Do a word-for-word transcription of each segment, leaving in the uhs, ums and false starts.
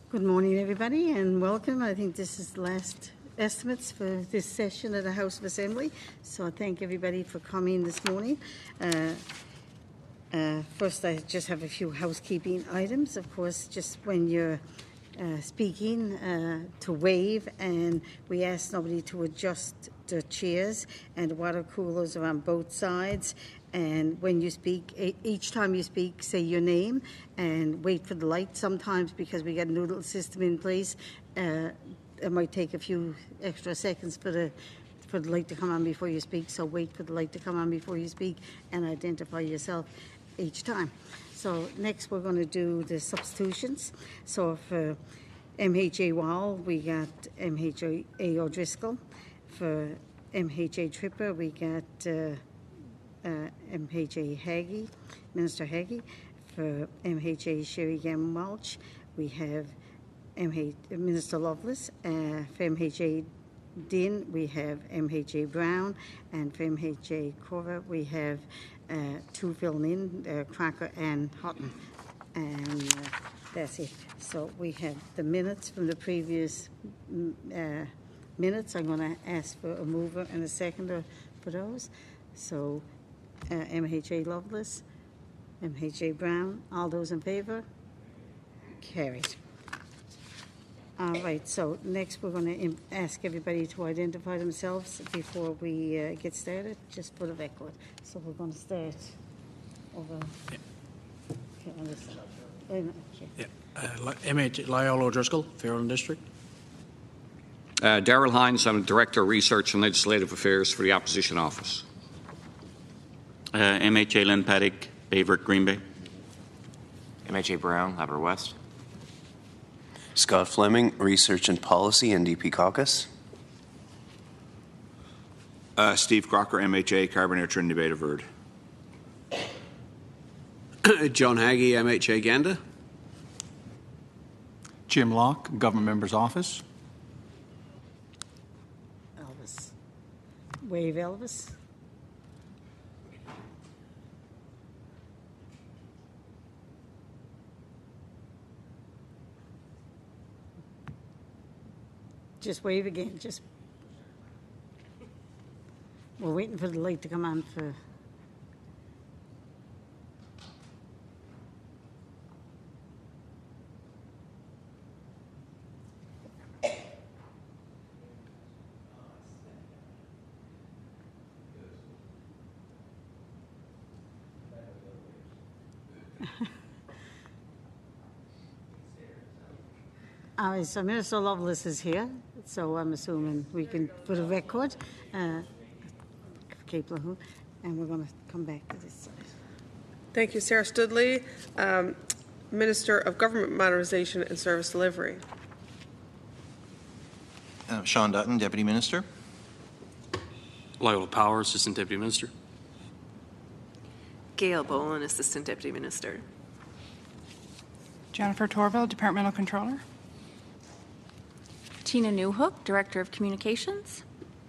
Good morning, everybody, and welcome. I think this is the last estimates for this session of the House of Assembly, so I thank everybody for coming this morning. Uh, uh, first, I just have a few housekeeping items. Of course, just when you're uh, speaking, uh, to wave, and we ask nobody to adjust the chairs, and the water coolers are on both sides. And when you speak, each time you speak, say your name and wait for the light sometimes, because we got a noodle system in place. Uh, it might take a few extra seconds for the for the light to come on before you speak, so wait for the light to come on before you speak and identify yourself each time. So next we're going to do the substitutions. So for M H A Wall, we got M H A O'Driscoll. For M H A Tripper, we got uh, Uh, M H A Haggie, Minister Haggie. For M H A Sherry Gamwalch, we have M H, Minister Lovelace. Uh, for M H A Dean, we have M H A Brown, and for M H A Corva, we have uh, two filling in, uh, Cracker and Houghton, and uh, that's it. So we have the minutes from the previous uh, minutes. I'm going to ask for a mover and a seconder for those. So. Uh, M H A Lovelace, M H A Brown, all those in favour? Carried. All right, so next we're going to ask everybody to identify themselves before we uh, get started, just for the record. So we're going to start over yeah. okay, on this side. Wait a minute. Okay. Yeah. Uh, M H A Lyle O'Driscoll, Fairland District. Uh, Darrell Hines, I'm Director of Research and Legislative Affairs for the Opposition Office. Uh, M H A Lynn Paddock, Bayvert, Green Bay. M H A Brown, Labrador West. Scott Fleming, Research and Policy, N D P Caucus. Uh, Steve Crocker, M H A Carbonear, Trinity Bay to Verde. John Haggie, M H A Gander. Jim Locke, Government Member's Office. Elvis. Wave Elvis. Just wave again. Just we're waiting for the light to come on for. All right, so Minister Lovelace is here, so I'm assuming we can put a record. Uh, and we're going to come back to this side. Thank you, Sarah Studley, um, Minister of Government Modernisation and Service Delivery. Uh, Sean Dutton, Deputy Minister. Lyle Power, Assistant Deputy Minister. Gail Boland, Assistant Deputy Minister. Jennifer Torville, Departmental Controller. Tina Newhook, Director of Communications.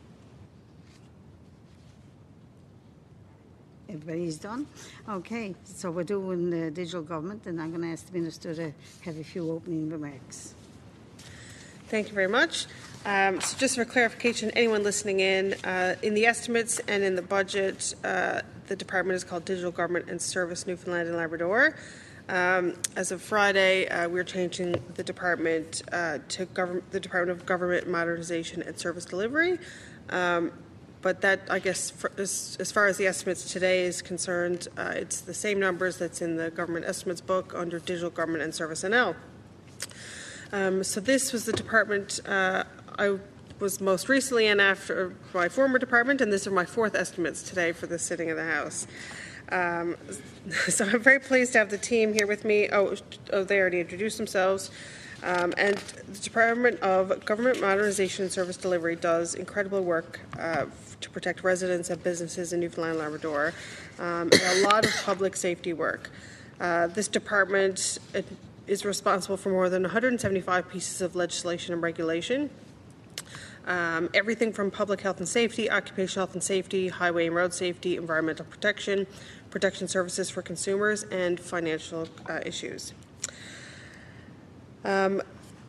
Everybody's done? Okay, so we're doing the digital government, and I'm going to ask the Minister to have a few opening remarks. Thank you very much. Um, so just for clarification, anyone listening in, uh, in the estimates and in the budget, uh, the department is called Digital Government and Service Newfoundland and Labrador. Um, as of Friday, uh, we're changing the department uh, to govern- the Department of Government Modernization and Service Delivery. Um, but that, I guess, for, as, as far as the estimates today is concerned, uh, it's the same numbers that's in the government estimates book under Digital Government and Service N L. Um, so this was the department uh, I was most recently in after my former department, and these are my fourth estimates today for this sitting of the House. Um, so I'm very pleased to have the team here with me. Oh, oh they already introduced themselves. Um, and the Department of Government Modernization and Service Delivery does incredible work uh, to protect residents and businesses in Newfoundland and Labrador, um, and a lot of public safety work. Uh, this department it, is responsible for more than one hundred seventy-five pieces of legislation and regulation. Um, everything from public health and safety, occupational health and safety, highway and road safety, environmental protection, protection services for consumers, and financial uh, issues. Um,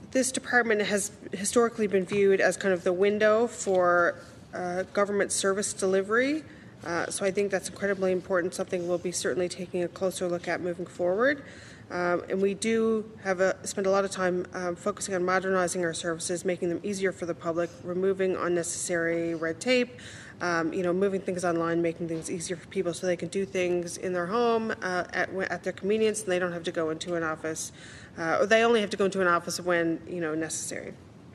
this department has historically been viewed as kind of the window for uh, government service delivery. Uh, so I think that's incredibly important, something we'll be certainly taking a closer look at moving forward. Um, and we do have a, spend a lot of time um, focusing on modernizing our services, making them easier for the public, removing unnecessary red tape, um, you know, moving things online, making things easier for people so they can do things in their home uh, at, at their convenience, and they don't have to go into an office, uh, or they only have to go into an office when, you know, necessary.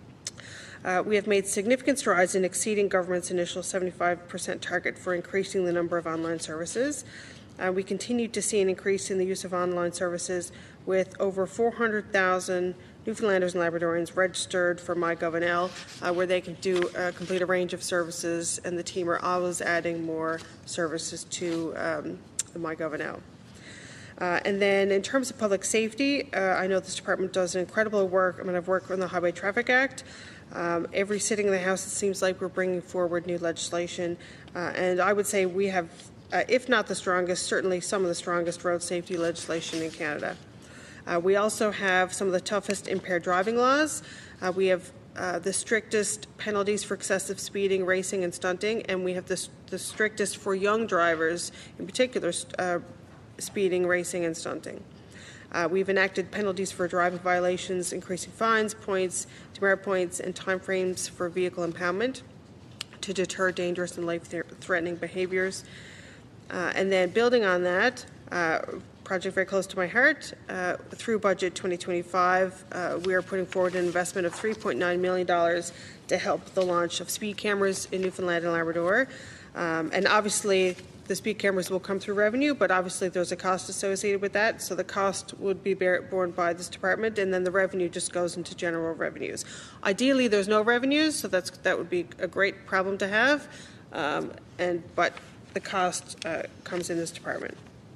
Uh, we have made significant strides in exceeding government's initial seventy-five percent target for increasing the number of online services. Uh, we continue to see an increase in the use of online services with over four hundred thousand Newfoundlanders and Labradorians registered for MyGovNL, uh, where they can do uh, complete a range of services, and the team are always adding more services to um, the MyGovNL. Uh, and then in terms of public safety, uh, I know this department does incredible work. I mean, I've worked on the Highway Traffic Act. Um, every sitting in the House, it seems like we're bringing forward new legislation. Uh, and I would say we have, uh, if not the strongest, certainly some of the strongest road safety legislation in Canada. Uh, we also have some of the toughest impaired driving laws. Uh, we have uh, the strictest penalties for excessive speeding, racing, and stunting. And we have the, the strictest for young drivers, in particular, uh, speeding, racing, and stunting. Uh, we've enacted penalties for driving violations, increasing fines, points, demerit points, and timeframes for vehicle impoundment to deter dangerous and life-threatening behaviors. Uh, and then building on that, uh, project very close to my heart, uh, through Budget twenty twenty-five, uh, we are putting forward an investment of three point nine million dollars to help the launch of speed cameras in Newfoundland and Labrador. Um, and obviously, the speed cameras will come through revenue, but obviously there's a cost associated with that. So the cost would be bear, borne by this department, and then the revenue just goes into general revenues. Ideally, there's no revenues, so that's that would be a great problem to have. Um, and but the cost uh, comes in this department,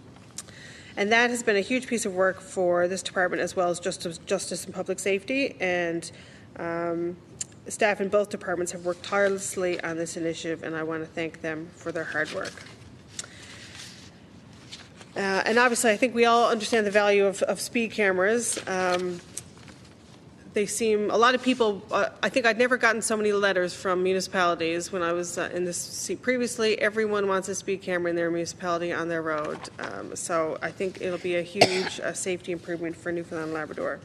and that has been a huge piece of work for this department, as well as Justice, Justice and Public Safety. And um, staff in both departments have worked tirelessly on this initiative, and I want to thank them for their hard work. Uh, and obviously, I think we all understand the value of, of speed cameras. Um, they seem, a lot of people, uh, I think I'd never gotten so many letters from municipalities when I was uh, in this seat previously. Everyone wants a speed camera in their municipality on their road. Um, so I think it'll be a huge uh, safety improvement for Newfoundland and Labrador.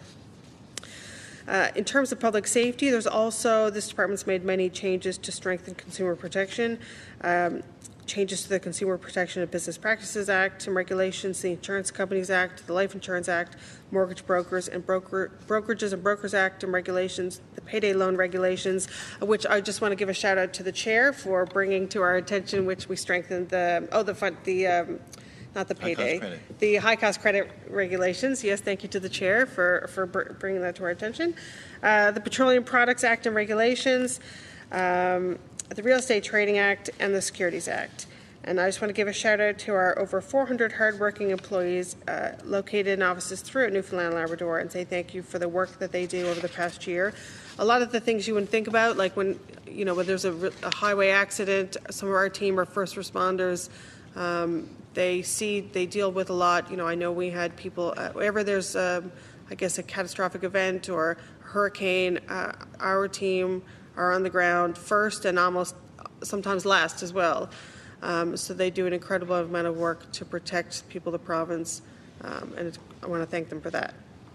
Uh, in terms of public safety, there's also, this department's made many changes to strengthen consumer protection. Um, changes to the Consumer Protection and Business Practices Act, some regulations, the Insurance Companies Act, the Life Insurance Act, Mortgage Brokers and Broker, Brokerages and Brokers Act, and regulations, the Payday Loan regulations, which I just want to give a shout out to the chair for bringing to our attention, which we strengthened the, oh, the fund, the, um, not the payday, high the high cost credit regulations. Yes, thank you to the chair for, for br bringing that to our attention. Uh, the Petroleum Products Act and regulations, um, the Real Estate Trading Act, and the Securities Act. And I just want to give a shout out to our over four hundred hardworking employees uh, located in offices throughout Newfoundland and Labrador, and say thank you for the work that they do over the past year. A lot of the things you wouldn't think about, like when, you know, when there's a, a highway accident, some of our team are first responders. Um, they see, they deal with a lot. You know, I know we had people, uh, whenever there's, um, I guess, a catastrophic event or a hurricane, uh, our team are on the ground first and almost sometimes last as well. Um, so they do an incredible amount of work to protect people of the province, um, and I want to thank them for that.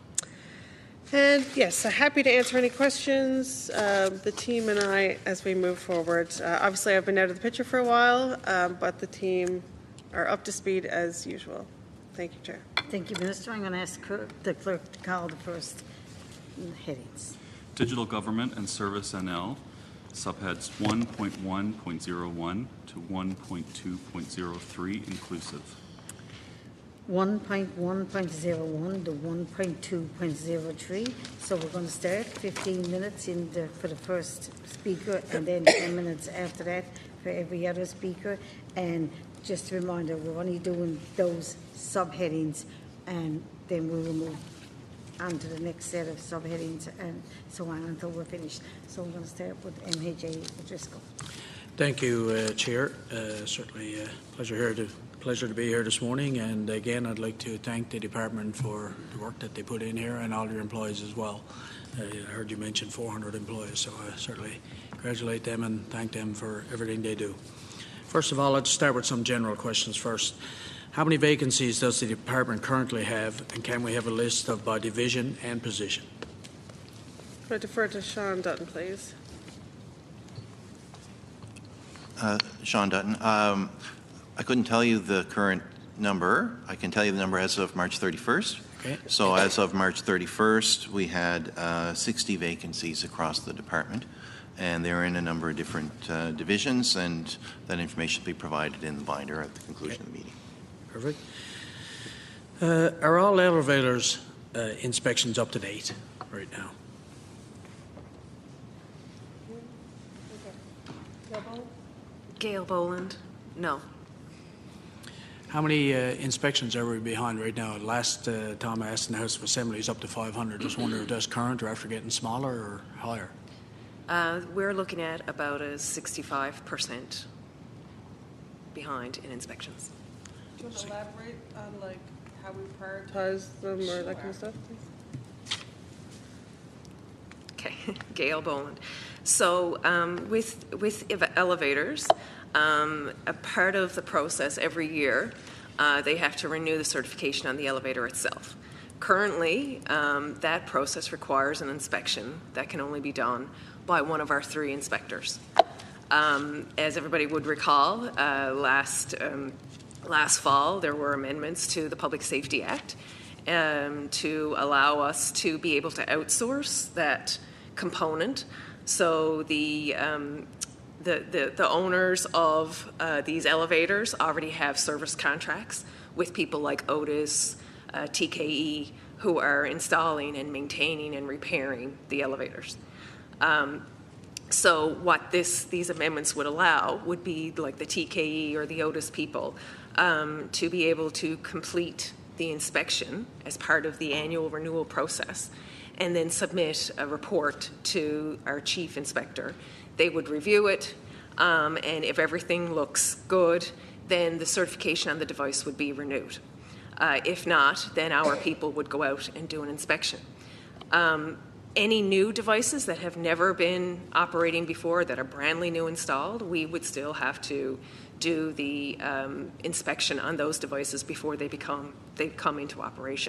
And yes, I'm happy to answer any questions, uh, the team and I, as we move forward. Uh, obviously, I've been out of the picture for a while, um, but the team are up to speed as usual. Thank you, Chair. Thank you, Minister. I'm going to ask the clerk to call the first headings. Digital Government and Service N L, subheads one point one point zero one to one point two point zero three inclusive. one point one point zero one to one point two point zero three. So we're going to start fifteen minutes in the, for the first speaker, and then ten minutes after that for every other speaker. And just a reminder, we're only doing those subheadings, and then we will move on to the next set of subheadings and so on until we're finished. So I'm going to start with M H A O'Driscoll. Thank you, uh, Chair. Uh, certainly a pleasure here to pleasure to be here this morning, and again, I'd like to thank the department for the work that they put in here and all your employees as well. Uh, I heard you mention four hundred employees, so I certainly congratulate them and thank them for everything they do. First of all, let's start with some general questions first. How many vacancies does the department currently have, and can we have a list of by division and position? I defer to Sean Dutton, please. Uh, Sean Dutton. Um, I couldn't tell you the current number. I can tell you the number as of March thirty-first. Okay. So as of March thirty-first, we had uh, sixty vacancies across the department, and they're in a number of different uh, divisions, and that information will be provided in the binder at the conclusion Okay. of the meeting. Perfect. Uh, are all elevators uh, inspections up to date right now? Gail Boland, no. How many uh, inspections are we behind right now? Last uh, time I asked in the House of Assembly is up to five hundred. Just wonder if that's current or after getting smaller or higher? Uh, we're looking at about a sixty-five percent behind in inspections. Do you want to elaborate on like how we prioritize them or that kind of stuff, please? Okay, Gail Boland. So um, with with ev- elevators, um, a part of the process every year, uh, they have to renew the certification on the elevator itself. Currently, um, that process requires an inspection that can only be done by one of our three inspectors. Um, as everybody would recall, uh, last um, last fall there were amendments to the Public Safety Act um, to allow us to be able to outsource that component. So the, um, the, the, the owners of uh, these elevators already have service contracts with people like Otis, uh, T K E, who are installing and maintaining and repairing the elevators. Um, so what this, these amendments would allow would be like the T K E or the Otis people um, to be able to complete the inspection as part of the annual renewal process, and then submit a report to our chief inspector. They would review it, um, and if everything looks good, then the certification on the device would be renewed. Uh, if not, then our people would go out and do an inspection. Um, any new devices that have never been operating before, that are brandly new installed, we would still have to do the um, inspection on those devices before they become they come into operation.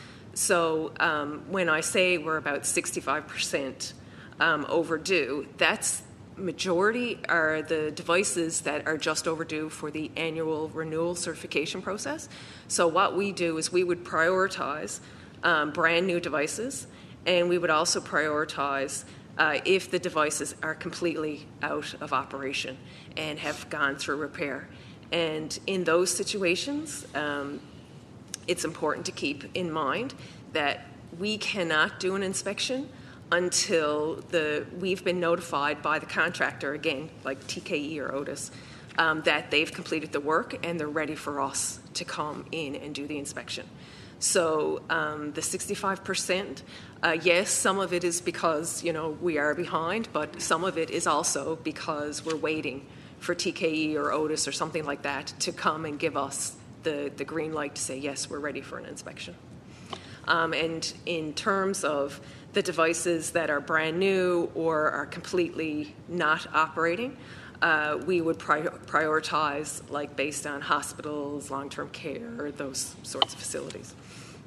So um, when I say we're about sixty-five percent um, overdue, that's majority are the devices that are just overdue for the annual renewal certification process. So what we do is we would prioritize um, brand new devices, and we would also prioritize uh, if the devices are completely out of operation and have gone through repair. And in those situations, um, it's important to keep in mind that we cannot do an inspection until the we've been notified by the contractor, again, like T K E or Otis, um, that they've completed the work and they're ready for us to come in and do the inspection. So um, the sixty-five percent, uh, yes, some of it is because, you know, we are behind, but some of it is also because we're waiting for T K E or Otis or something like that to come and give us the, the green light to say, yes, we're ready for an inspection. Um, and in terms of the devices that are brand new or are completely not operating, uh, we would pri- prioritize like based on hospitals, long-term care, those sorts of facilities.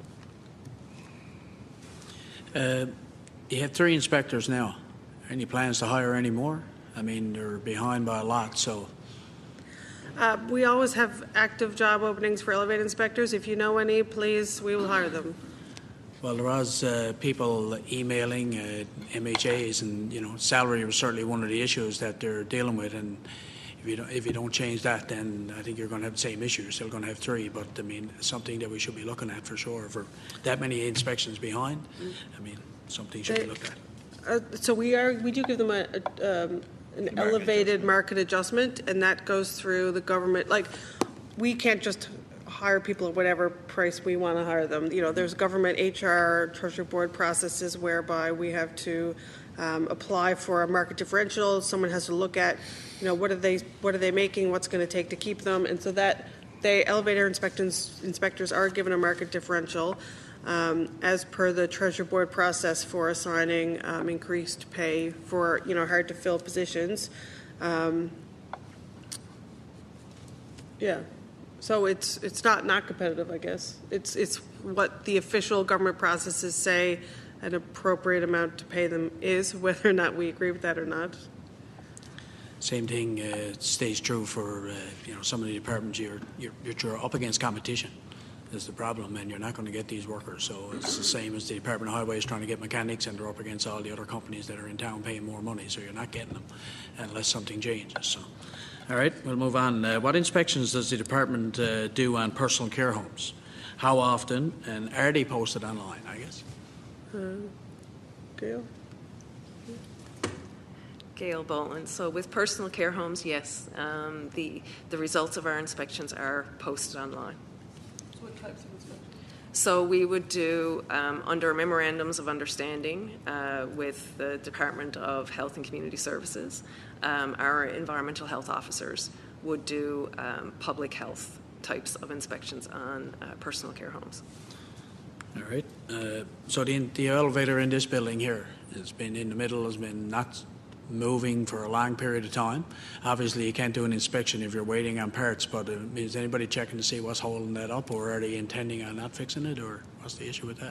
Uh, you have three inspectors now. Any plans to hire any more? I mean, they're behind by a lot, so. Uh, we always have active job openings for elevator inspectors. If you know any, please, we will hire them. Well, there was uh, people emailing uh, M H As, and you know, salary was certainly one of the issues that they're dealing with. And if you don't, if you don't change that, then I think you're going to have the same issue. You're still going to have three, but I mean, something that we should be looking at for sure. For that many inspections behind, I mean, something should They, be looked at. Uh, so we are. We do give them a. a um, an market elevated adjustment. market adjustment, and that goes through the government. Like, we can't just hire people at whatever price we want to hire them. You know, there's government H R, Treasury Board processes whereby we have to um, apply for a market differential. Someone has to look at, you know, what are they, what are they making, what's going to take to keep them, and so that they elevator inspectors inspectors are given a market differential um, as per the Treasury Board process for assigning um, increased pay for you know hard to fill positions. Um, yeah, so it's it's not not competitive, I guess. It's it's what the official government processes say an appropriate amount to pay them is, whether or not we agree with that or not. Same thing uh, stays true for uh, you know some of the departments. You're, you're you're up against competition is the problem, and you're not going to get these workers. So it's the same as the Department of Highways trying to get mechanics, and they're up against all the other companies that are in town paying more money. So you're not getting them unless something changes. So, all right, we'll move on. Uh, what inspections does the department uh, do on personal care homes? How often, and are they posted online? I guess. Uh, Gail? Gail Boland. So with personal care homes, yes, um, the, the results of our inspections are posted online. So what types of inspections? So we would do, um, under memorandums of understanding uh, with the Department of Health and Community Services, um, our environmental health officers would do um, public health types of inspections on uh, personal care homes. All right. Uh, so the, the elevator in this building here has been in the middle, has been not moving for a long period of time. Obviously, you can't do an inspection if you're waiting on parts, but uh, is anybody checking to see what's holding that up, or are they intending on not fixing it, or what's the issue with that?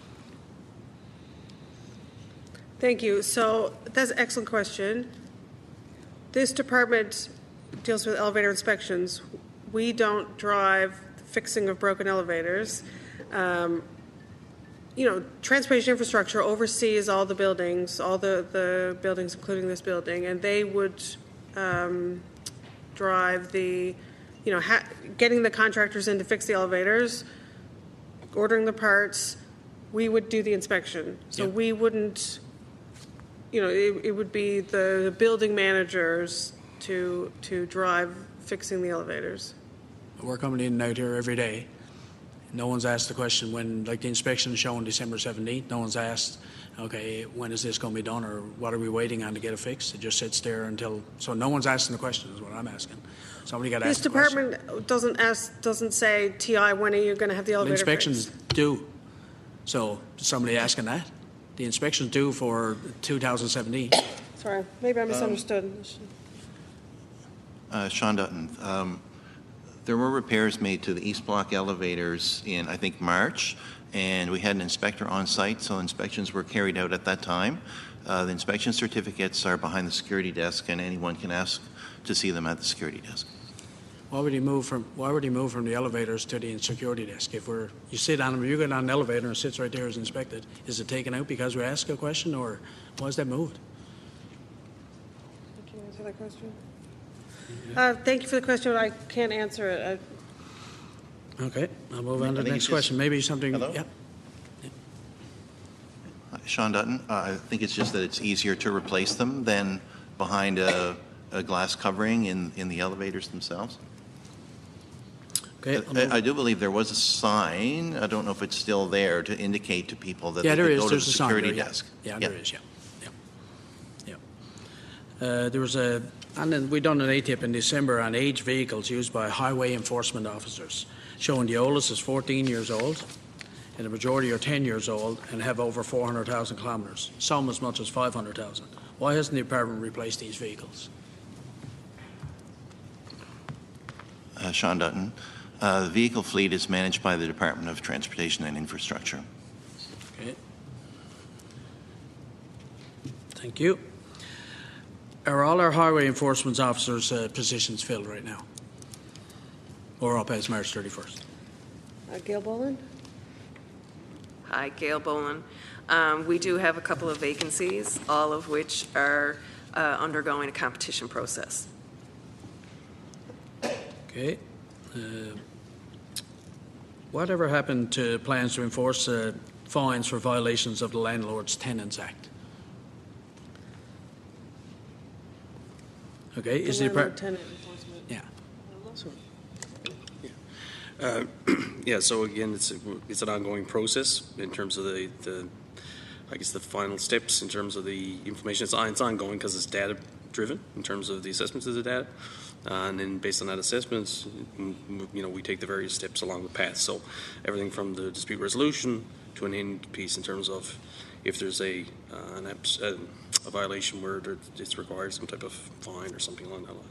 Thank you. So that's an excellent question. This department deals with elevator inspections. We don't drive the fixing of broken elevators. Um, you know, transportation infrastructure oversees all the buildings, all the, the buildings, including this building, and they would um, drive the, you know, ha- getting the contractors in to fix the elevators, ordering the parts. We would do the inspection. So Yep. we wouldn't, you know, it, it would be the building managers to to drive fixing the elevators. We're coming in and out here every day. No one's asked the question when, like the inspection is showing December seventeenth, no one's asked, okay, when is this going to be done, or what are we waiting on to get it fixed? It just sits there until, so no one's asking the question is what I'm asking. Somebody got to This ask the question. department doesn't ask, doesn't say, T I, when are you going to have the The elevator inspections fixed? do. So is somebody asking that? The inspections due for two thousand seventeen. Sorry, maybe I misunderstood. Uh, Sean Dutton. Um, there were repairs made to the East Block elevators in, I think, March, and we had an inspector on site, so inspections were carried out at that time. Uh, the inspection certificates are behind the security desk, and anyone can ask to see them at the security desk. Why would he move from? Why would he move from the elevators to the security desk? If we're, you sit on them, you get on an elevator and it sits right there as inspected. Is it taken out because we ask a question, or why is that moved? Can you answer that question? Uh, thank you for the question, but I can't answer it. I, Okay, I'll move on I to the think next it's just- question. Maybe something. Hello? Yep. Uh, Sean Dutton. Uh, I think it's just that it's easier to replace them than behind a, a glass covering in, in the elevators themselves. Okay. I'll move- I, I do believe there was a sign, I don't know if it's still there, to indicate to people that Yeah, they there could is. go to the There's a sign security there, yeah. desk. Yeah, there is. Yeah, yeah, yeah. Uh, there was a, and then we done an A T I P in December on age vehicles used by highway enforcement officers, showing the oldest is fourteen years old, and the majority are ten years old and have over four hundred thousand kilometres. Some as much as five hundred thousand. Why hasn't the department replaced these vehicles? Uh, Sean Dutton. Uh, the vehicle fleet is managed by the Department of Transportation and Infrastructure. Okay. Thank you. Are all our highway enforcement officers' uh, positions filled right now? Or up as March thirty-first? uh, Gail Boland? Hi, Gail Boland. Um, we do have a couple of vacancies, all of which are uh, undergoing a competition process. Okay. Uh, whatever happened to plans to enforce uh, fines for violations of the Landlords Tenants Act? Okay, is the landlord depart- tenant enforcement. Yeah. Uh, yeah, so again, it's a, it's an ongoing process in terms of the, the I guess the final steps in terms of the information. It's, on, it's ongoing because it's data driven in terms of the assessments of the data. Uh, and then based on that assessment, m- m- you know, we take the various steps along the path. So everything from the dispute resolution to an end piece in terms of if there's a uh, an abs- uh, a violation where there, it's required some type of fine or something along that line.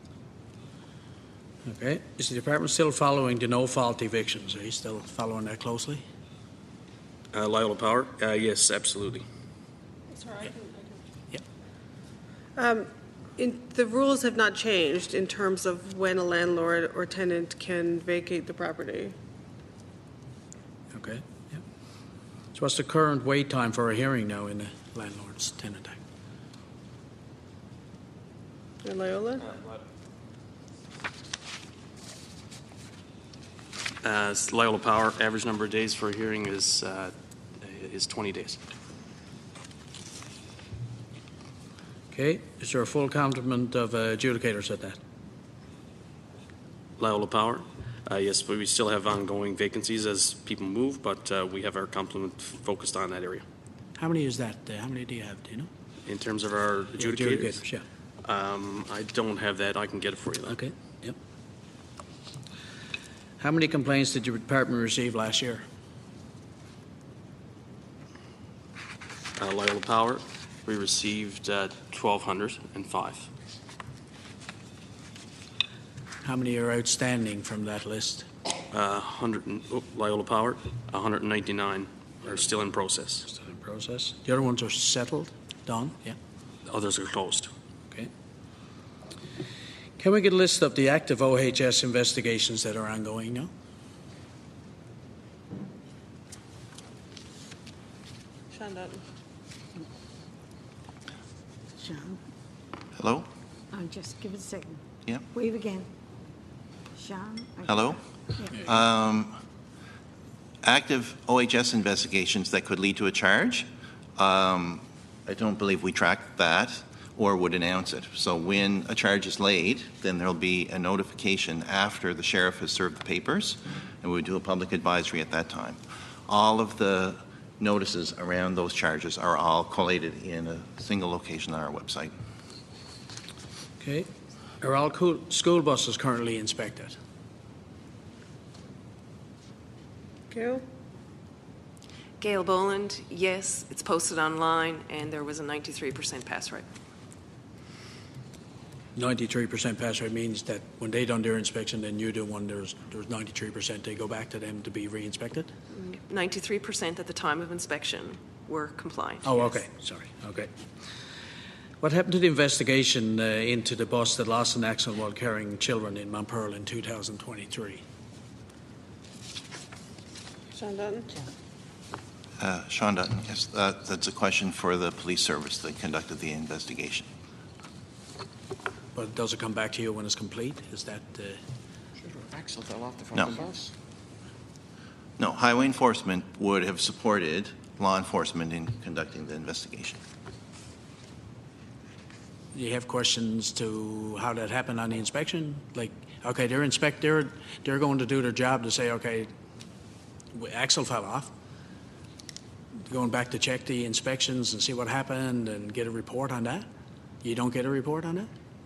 Okay. Is the department still following the no-fault evictions? Are you still following that closely? Uh, Loyola Power? Uh, yes, absolutely. Sorry, I can, Yep. Um, in, the rules have not changed in terms of when a landlord or tenant can vacate the property. Okay. Yep. So what's the current wait time for a hearing now in the Landlord's Tenant Act? In Loyola? Uh, Loyola Power, average number of days for a hearing is uh, is twenty days. Okay. Is there a full complement of uh, adjudicators at that? Loyola Power, uh, yes, but we still have ongoing vacancies as people move, but uh, we have our complement focused on that area. How many is that? Uh, how many do you have? Do you know? In terms of our Yeah, adjudicators, adjudicators, yeah. Um, I don't have that. I can get it for you, though. Okay. Yep. How many complaints did your department receive last year? Uh, Loyola Power, we received uh, twelve hundred five. How many are outstanding from that list? Uh, one hundred and, oh, Loyola Power, one hundred ninety-nine are still in process. Still in process. The other ones are settled, done, yeah. Others are closed. Okay. Can we get a list of the active O H S investigations that are ongoing now? Sean Dutton. Sean, Hello? oh, just give it a second. Yep. Wave again. Sean? okay. Hello? Yeah. Um, active O H S investigations that could lead to a charge. Um, I don't believe we track that or would announce it. So when a charge is laid, then there'll be a notification after the sheriff has served the papers, and we would do a public advisory at that time. All of the notices around those charges are all collated in a single location on our website. Okay. Are all cool school buses currently inspected? Gail? Gail Boland, yes, it's posted online, and there was a ninety-three percent pass rate. ninety-three percent pass rate means that when they done their inspection, then you do one, there's there's ninety-three percent, they go back to them to be re-inspected? ninety-three percent at the time of inspection were compliant. Oh, yes. okay, sorry, okay. What happened to the investigation uh, into the bus that lost an accident while carrying children in Mount Pearl in two thousand twenty-three? Sean Dutton? Uh, Sean Dutton, yes, that, that's a question for the police service that conducted the investigation. But does it come back to you when it's complete? Is that... Uh, Axle fell off the front No. of the bus. No, highway enforcement would have supported law enforcement in conducting the investigation. do you have questions to how that happened on the inspection? Like, okay, they're inspect, they're, they're going to do their job to say, okay, axle fell off. Going back to check the inspections and see what happened and get a report on that? You don't get a report on that?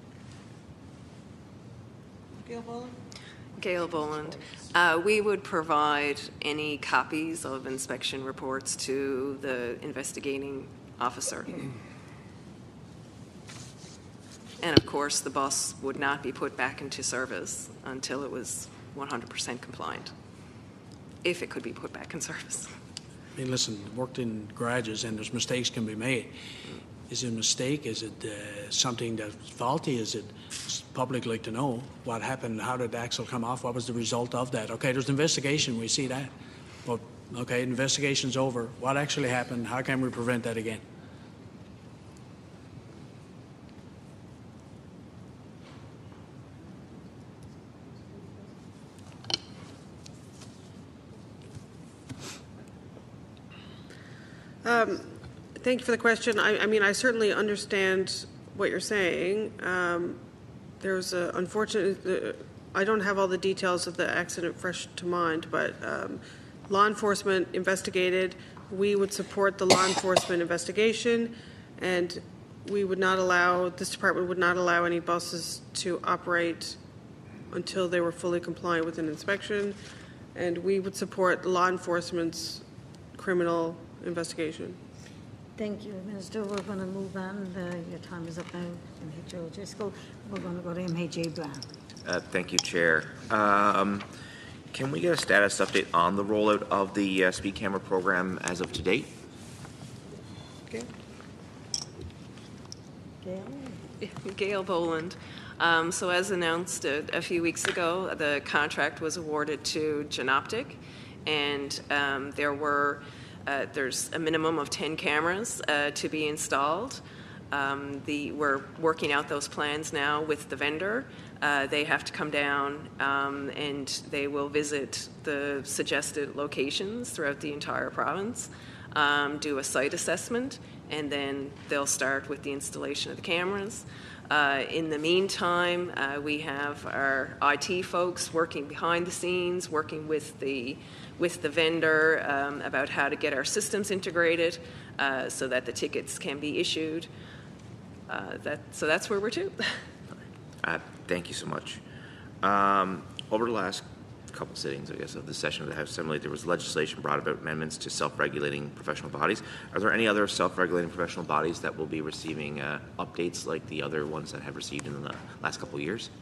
Gail Boland? Gail Boland. Uh, we would provide any copies of inspection reports to the investigating officer. And of course, the bus would not be put back into service until it was one hundred percent compliant, if it could be put back in service. I mean, listen, worked in garages and there's mistakes can be made. Is it a mistake? Is it uh, something that's faulty? Is it public like to know what happened? How did the axle come off? What was the result of that? Okay, there's an investigation. We see that. But, okay, investigation's over. What actually happened? How can we prevent that again? Um, thank you for the question. I, I mean, I certainly understand what you're saying. Um, there's a unfortunate. Uh, I don't have all the details of the accident fresh to mind, but um, law enforcement investigated. We would support the law enforcement investigation, and we would not allow. This department would not allow any buses to operate until they were fully compliant with an inspection, and we would support law enforcement's criminal investigation. Thank you, Minister. We're going to move on. Uh, your time is up now. M H O Driscoll. We're going to go to M H A Brown. Uh, thank you, Chair. Um, can we get a status update on the rollout of the uh, speed camera program as of to date? Okay. Gail? Gail Boland. Um, so as announced a, a few weeks ago, the contract was awarded to Genoptic, and um, there were uh, there's a minimum of ten cameras uh, to be installed. Um, the, we're working out those plans now with the vendor. Uh, they have to come down um, and they will visit the suggested locations throughout the entire province, um, do a site assessment, and then they'll start with the installation of the cameras. Uh, in the meantime, uh, we have our I T folks working behind the scenes, working with the with the vendor um, about how to get our systems integrated uh, so that the tickets can be issued. Uh, that, so that's where we're to. Uh, thank you so much. Um, over the last couple sittings, I guess, of the session of the House Assembly, there was legislation brought about amendments to self-regulating professional bodies. Are there any other self-regulating professional bodies that will be receiving uh, updates like the other ones that have received in the last couple of years?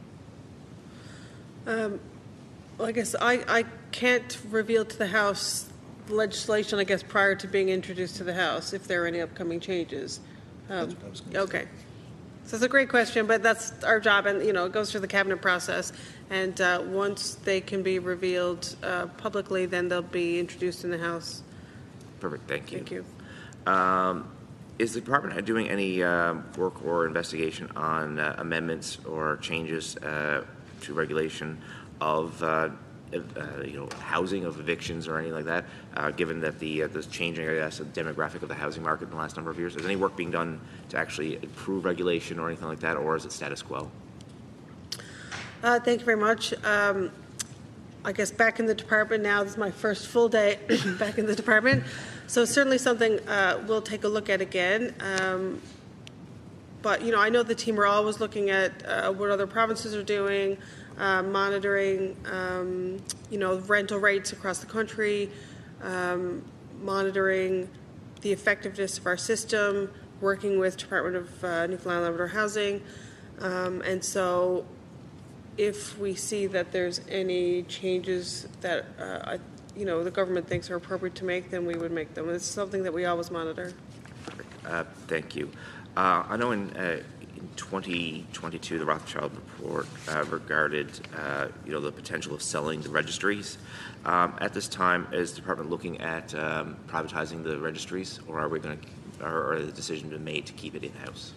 Um, well, I guess I, I can't reveal to the House legislation, I guess, prior to being introduced to the House, if there are any upcoming changes. Um, okay. So it's a great question, but that's our job, and you know, it goes through the cabinet process. And uh, once they can be revealed uh, publicly, then they'll be introduced in the House. Perfect. Thank you. Thank you. Um, is the department doing any uh, work or investigation on uh, amendments or changes uh, to regulation of uh, uh, you know, housing, of evictions or anything like that? Uh, given that the uh, the changing, I guess, the demographic of the housing market in the last number of years, is any work being done to actually improve regulation or anything like that, or is it status quo? Uh, thank you very much. Um, I guess back in the department now, this is my first full day back in the department. So certainly something uh, we'll take a look at again. Um, but, you know, I know the team are always looking at uh, what other provinces are doing, uh, monitoring, um, you know, rental rates across the country, um, monitoring the effectiveness of our system, working with Department of uh, Newfoundland and Labrador Housing. Um, and so if we see that there's any changes that, uh, you know, the government thinks are appropriate to make, then we would make them. It's something that we always monitor. Uh, thank you. Uh, I know in, uh, in twenty twenty-two, the Rothschild report uh, regarded, uh, you know, the potential of selling the registries. Um, at this time, is the department looking at um, privatizing the registries, or are we going to, or, or the decision been made to keep it in-house?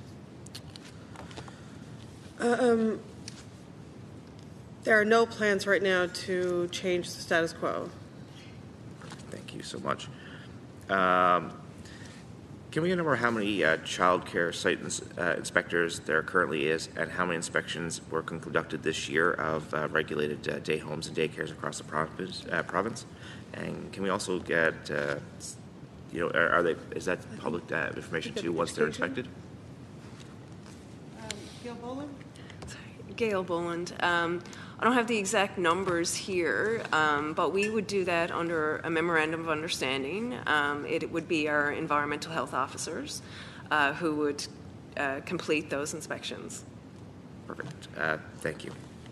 Um, there are no plans right now to change the status quo. Thank you so much. Um, can we get a number of how many uh, child care site ins uh, inspectors there currently is, and how many inspections were conducted this year of uh, regulated uh, day homes and daycares across the province? Uh, province? And can we also get, uh, you know, are, are they? Is that public uh, information too once they're inspected? Um, Gail Boland? Gail Boland. Um, I don't have the exact numbers here, um, but we would do that under a memorandum of understanding. Um, it, it would be our environmental health officers uh, who would uh, complete those inspections. Perfect. Uh, thank you.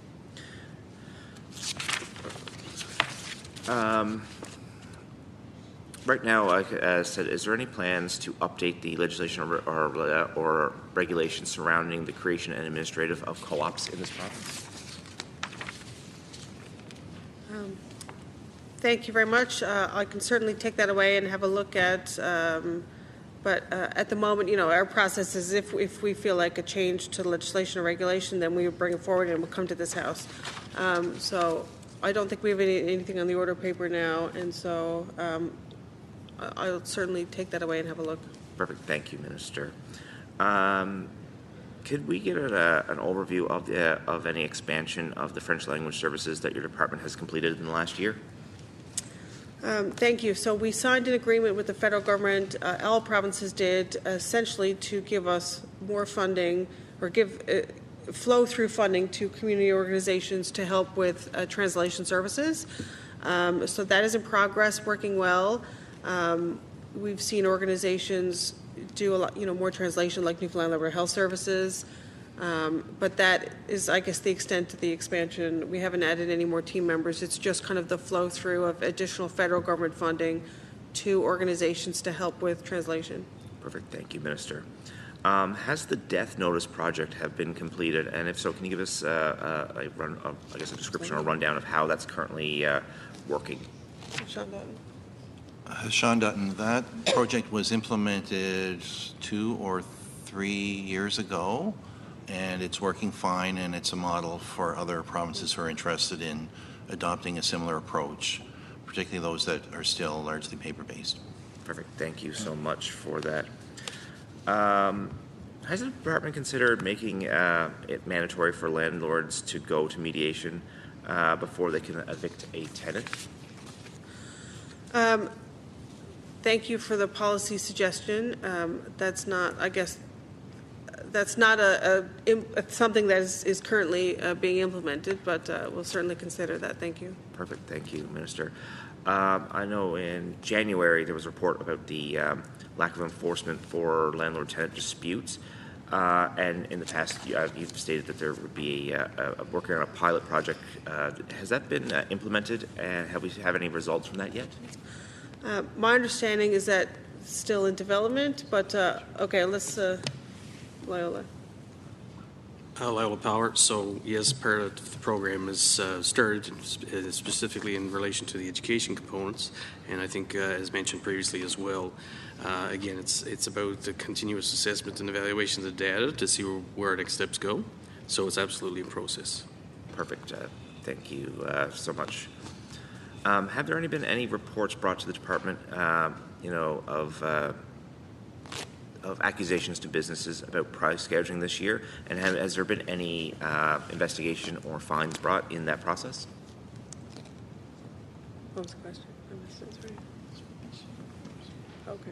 Um, right now, like I said, is there any plans to update the legislation or, or, or regulations surrounding the creation and administrative of co-ops in this province? Um, thank you very much. Uh, I can certainly take that away and have a look at, um, but uh, at the moment, you know, our process is if, if we feel like a change to legislation or regulation, then we would bring it forward and we'll come to this House. Um, so I don't think we have any, anything on the order paper now, and so um, I'll certainly take that away and have a look. Perfect. Thank you, Minister. Um, could we get a, an overview of the of any expansion of the French language services that your department has completed in the last year? Um, thank you. So we signed an agreement with the federal government, uh, all provinces did, essentially to give us more funding or give uh, flow-through funding to community organizations to help with uh, translation services. Um, so that is in progress, working well. Um, we've seen organizations do a lot, you know, more translation, like Newfoundland Labrador Health Services. Um, but that is, I guess, the extent of the expansion. We haven't added any more team members. It's just kind of the flow through of additional federal government funding to organizations to help with translation. Perfect. Thank you, Minister. Um, has the death notice project have been completed? And if so, can you give us uh, a, a run, uh, I guess, a description or rundown of how that's currently uh, working? Sean Dutton. Uh, Sean Dutton, that project was implemented two or three years ago, and it's working fine, and it's a model for other provinces who are interested in adopting a similar approach, particularly those that are still largely paper-based. Perfect. Thank you so much for that. Um, has the department considered making uh, it mandatory for landlords to go to mediation uh, before they can evict a tenant? Um, thank you for the policy suggestion. Um, that's not, I guess, that's not a, a, a something that is, is currently uh, being implemented, but uh, we'll certainly consider that. Thank you. Perfect. Thank you, Minister. Um, I know in January there was a report about the um, lack of enforcement for landlord-tenant disputes, uh, and in the past uh, you've stated that there would be a, a, a working on a pilot project. Uh, has that been uh, implemented, and have we have any results from that yet? Uh, my understanding is that it's still in development, but uh, okay, let's, uh, Loyola. Uh, Loyola Power. So yes, part of the program is uh, started uh, specifically in relation to the education components, and I think, uh, as mentioned previously as well, uh, again, it's it's about the continuous assessment and evaluation of the data to see where, where next steps go. So it's absolutely in process. Perfect. Uh, thank you uh, so much. Um, have there any been any reports brought to the department, um, you know, of uh, of accusations to businesses about price gouging this year? And have, has there been any uh, investigation or fines brought in that process? What was the question? I missed it, sorry. Okay.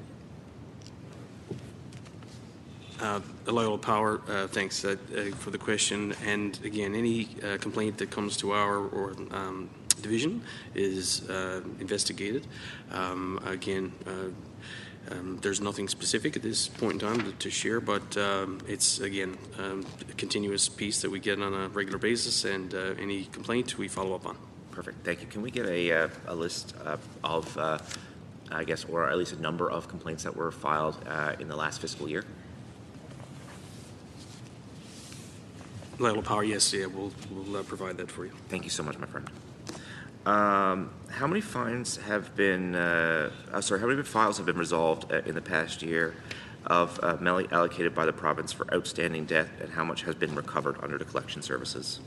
Uh, Loyola Power, uh, thanks uh, uh, for the question. And again, any uh, complaint that comes to our or um, division is uh, investigated. Um, again, uh, Um, there's nothing specific at this point in time to, to share, but um, it's, again, um, a continuous piece that we get on a regular basis, and uh, any complaint we follow up on. Perfect. Thank you. Can we get a, uh, a list uh, of, uh, I guess, or at least a number of complaints that were filed uh, in the last fiscal year? Loyola Power, yes, yeah, we'll, we'll uh, provide that for you. Thank you so much, my friend. Um, how many fines have been, uh, uh, sorry, how many files have been resolved uh, in the past year of uh, money allocated by the province for outstanding debt, and how much has been recovered under the collection services?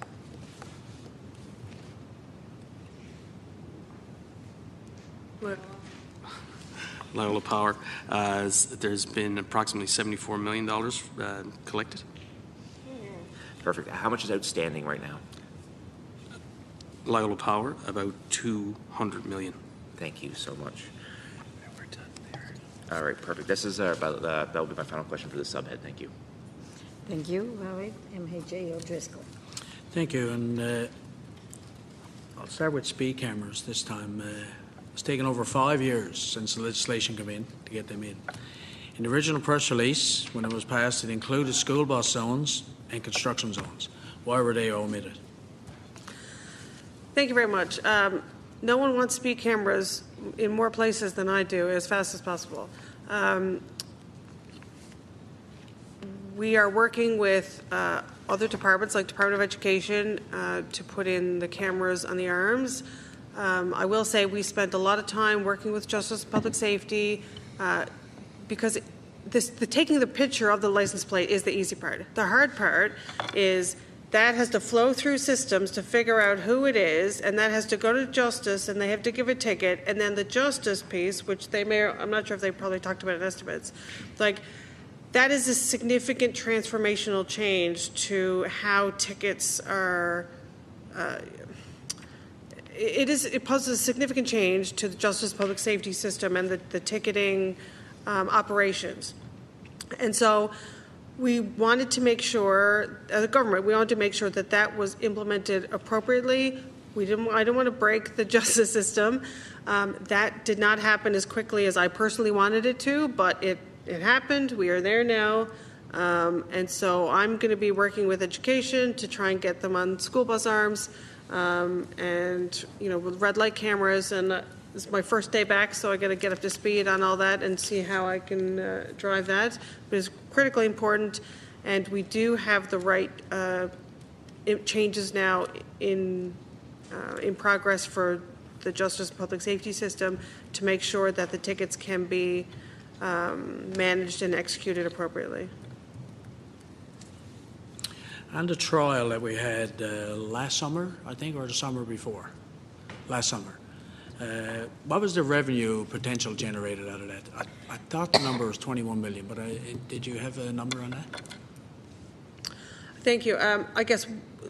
Look. Loyola Power, uh, there's been approximately seventy-four million dollars uh, collected. Perfect. How much is outstanding right now? Loyola Power, about two hundred million. Thank you so much. All right, perfect. This is uh, about, uh, that will be my final question for the subhead. Thank you. Thank you. All right, M H A O'Driscoll. Thank you, and uh, I'll start with speed cameras this time. Uh, it's taken over five years since the legislation came in to get them in. In the original press release, when it was passed, it included school bus zones and construction zones. Why were they omitted? Thank you very much. Um, no one wants speed cameras in more places than I do as fast as possible. Um, we are working with uh, other departments like Department of Education uh, to put in the cameras on the arms. Um, I will say we spent a lot of time working with Justice and Public Safety uh, because this, the taking the picture of the license plate is the easy part. The hard part is that has to flow through systems to figure out who it is, and that has to go to justice, and they have to give a ticket, and then the justice piece, which they may, I'm not sure if they probably talked about in estimates, like that is a significant transformational change to how tickets are, uh, it is, it poses a significant change to the justice public safety system and the, the ticketing um, operations. And so we wanted to make sure, as a government, we wanted to make sure that that was implemented appropriately. We didn't. I don't want to break the justice system. Um, that did not happen as quickly as I personally wanted it to, but it it happened. We are there now, um, and so I'm going to be working with education to try and get them on school bus arms, um, and you know, with red light cameras. And uh, this is my first day back, so I got to get up to speed on all that and see how I can uh, drive that. But it's critically important, and we do have the right uh, changes now in. Uh, in progress for the Justice and Public Safety system to make sure that the tickets can be um, managed and executed appropriately. And the trial that we had uh, last summer, I think, or the summer before, last summer, uh, what was the revenue potential generated out of that? I, I thought the number was twenty-one million, but I, did you have a number on that? Thank you. Um, I guess.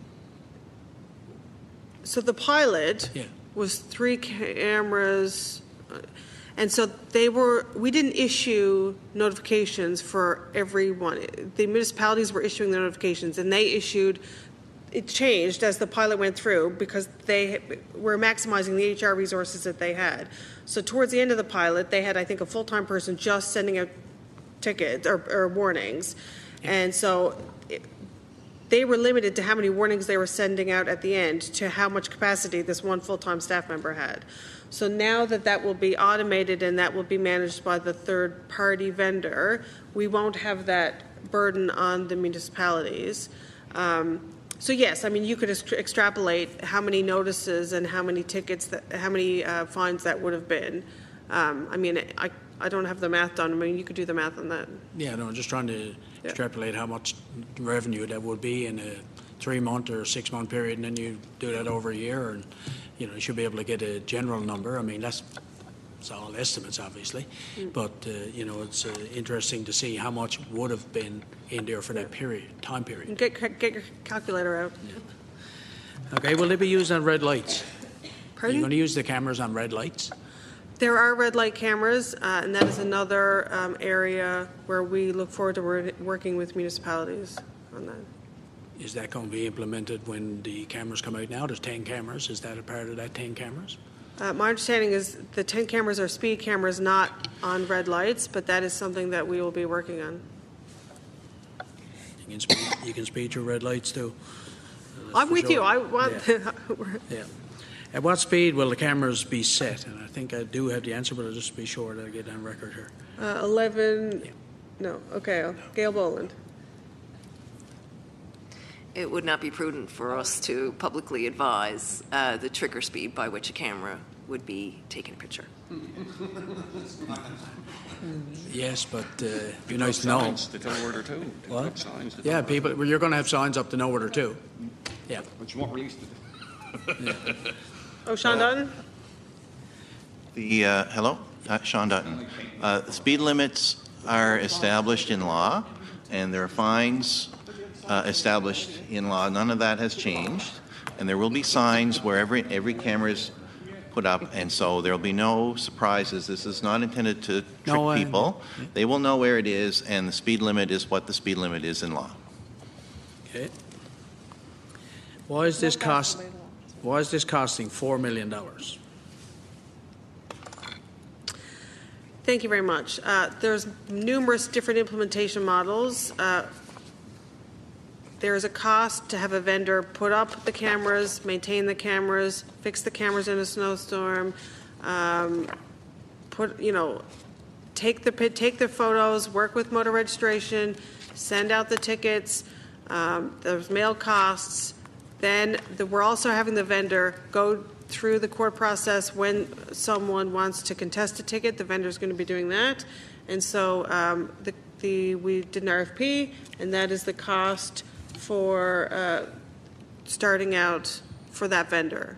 So the pilot yeah. was three cameras, and so they were. We didn't issue notifications for everyone. The municipalities were issuing the notifications, and they issued. It changed as the pilot went through because they were maximizing the H R resources that they had. So towards the end of the pilot, they had, I think, a full-time person just sending out tickets or, or warnings, yeah. and so. It, They were limited to how many warnings they were sending out at the end to how much capacity this one full-time staff member had. So now that that will be automated and that will be managed by the third-party vendor, we won't have that burden on the municipalities. Um, so yes, I mean, you could extra extrapolate how many notices and how many tickets, that, how many uh, fines that would have been. Um, I mean, I, I don't have the math done. I mean, you could do the math on that. Yeah, no, just trying to extrapolate how much revenue that would be in a three-month or six-month period, and then you do that over a year, and you know you should be able to get a general number. I mean, that's it's all estimates, obviously, mm. but uh, you know it's uh, interesting to see how much would have been in there for that period, time period. Get get your calculator out. Yeah. Okay, will they be used on red lights? Pardon? Are you going to use the cameras on red lights? There are red light cameras, uh, and that is another um, area where we look forward to wor working with municipalities on that. Is that going to be implemented when the cameras come out now? There's ten cameras. Is that a part of that ten cameras? Uh, my understanding is the ten cameras are speed cameras, not on red lights, but that is something that we will be working on. You can speed, you can speed your red lights too. I'm with sure. you. I want. Yeah. yeah. At what speed will the cameras be set? And I think I do have the answer, but I'll just be sure that I get on record here. Uh, eleven. Yeah. No. Okay. Gail Boland. It would not be prudent for us to publicly advise uh, the trigger speed by which a camera would be taking a picture. Yes, but uh, it'd be nice to know. Signs to tell where they're to. What? Signs to yeah, people. Well, you're going to have signs up to know where they're to. Yeah. But you won't release it. yeah. Oh, Sean uh, Dutton? The, uh, hello? Uh, Sean Dutton. Uh, speed limits are established in law, and there are fines uh, established in law. None of that has changed. And there will be signs where every, every camera is put up, and so there will be no surprises. This is not intended to trick no, uh, people. Yeah. They will know where it is, and the speed limit is what the speed limit is in law. Okay. Why is this cost? Why is this costing four million dollars? Thank you very much. Uh, there's numerous different implementation models. Uh, there is a cost to have a vendor put up the cameras, maintain the cameras, fix the cameras in a snowstorm, um, put you know, take the take the photos, work with motor registration, send out the tickets. Um, there's mail costs. Then the, we're also having the vendor go through the court process when someone wants to contest a ticket. The vendor is going to be doing that, and so um, the, the we did an R F P, and that is the cost for uh, starting out for that vendor.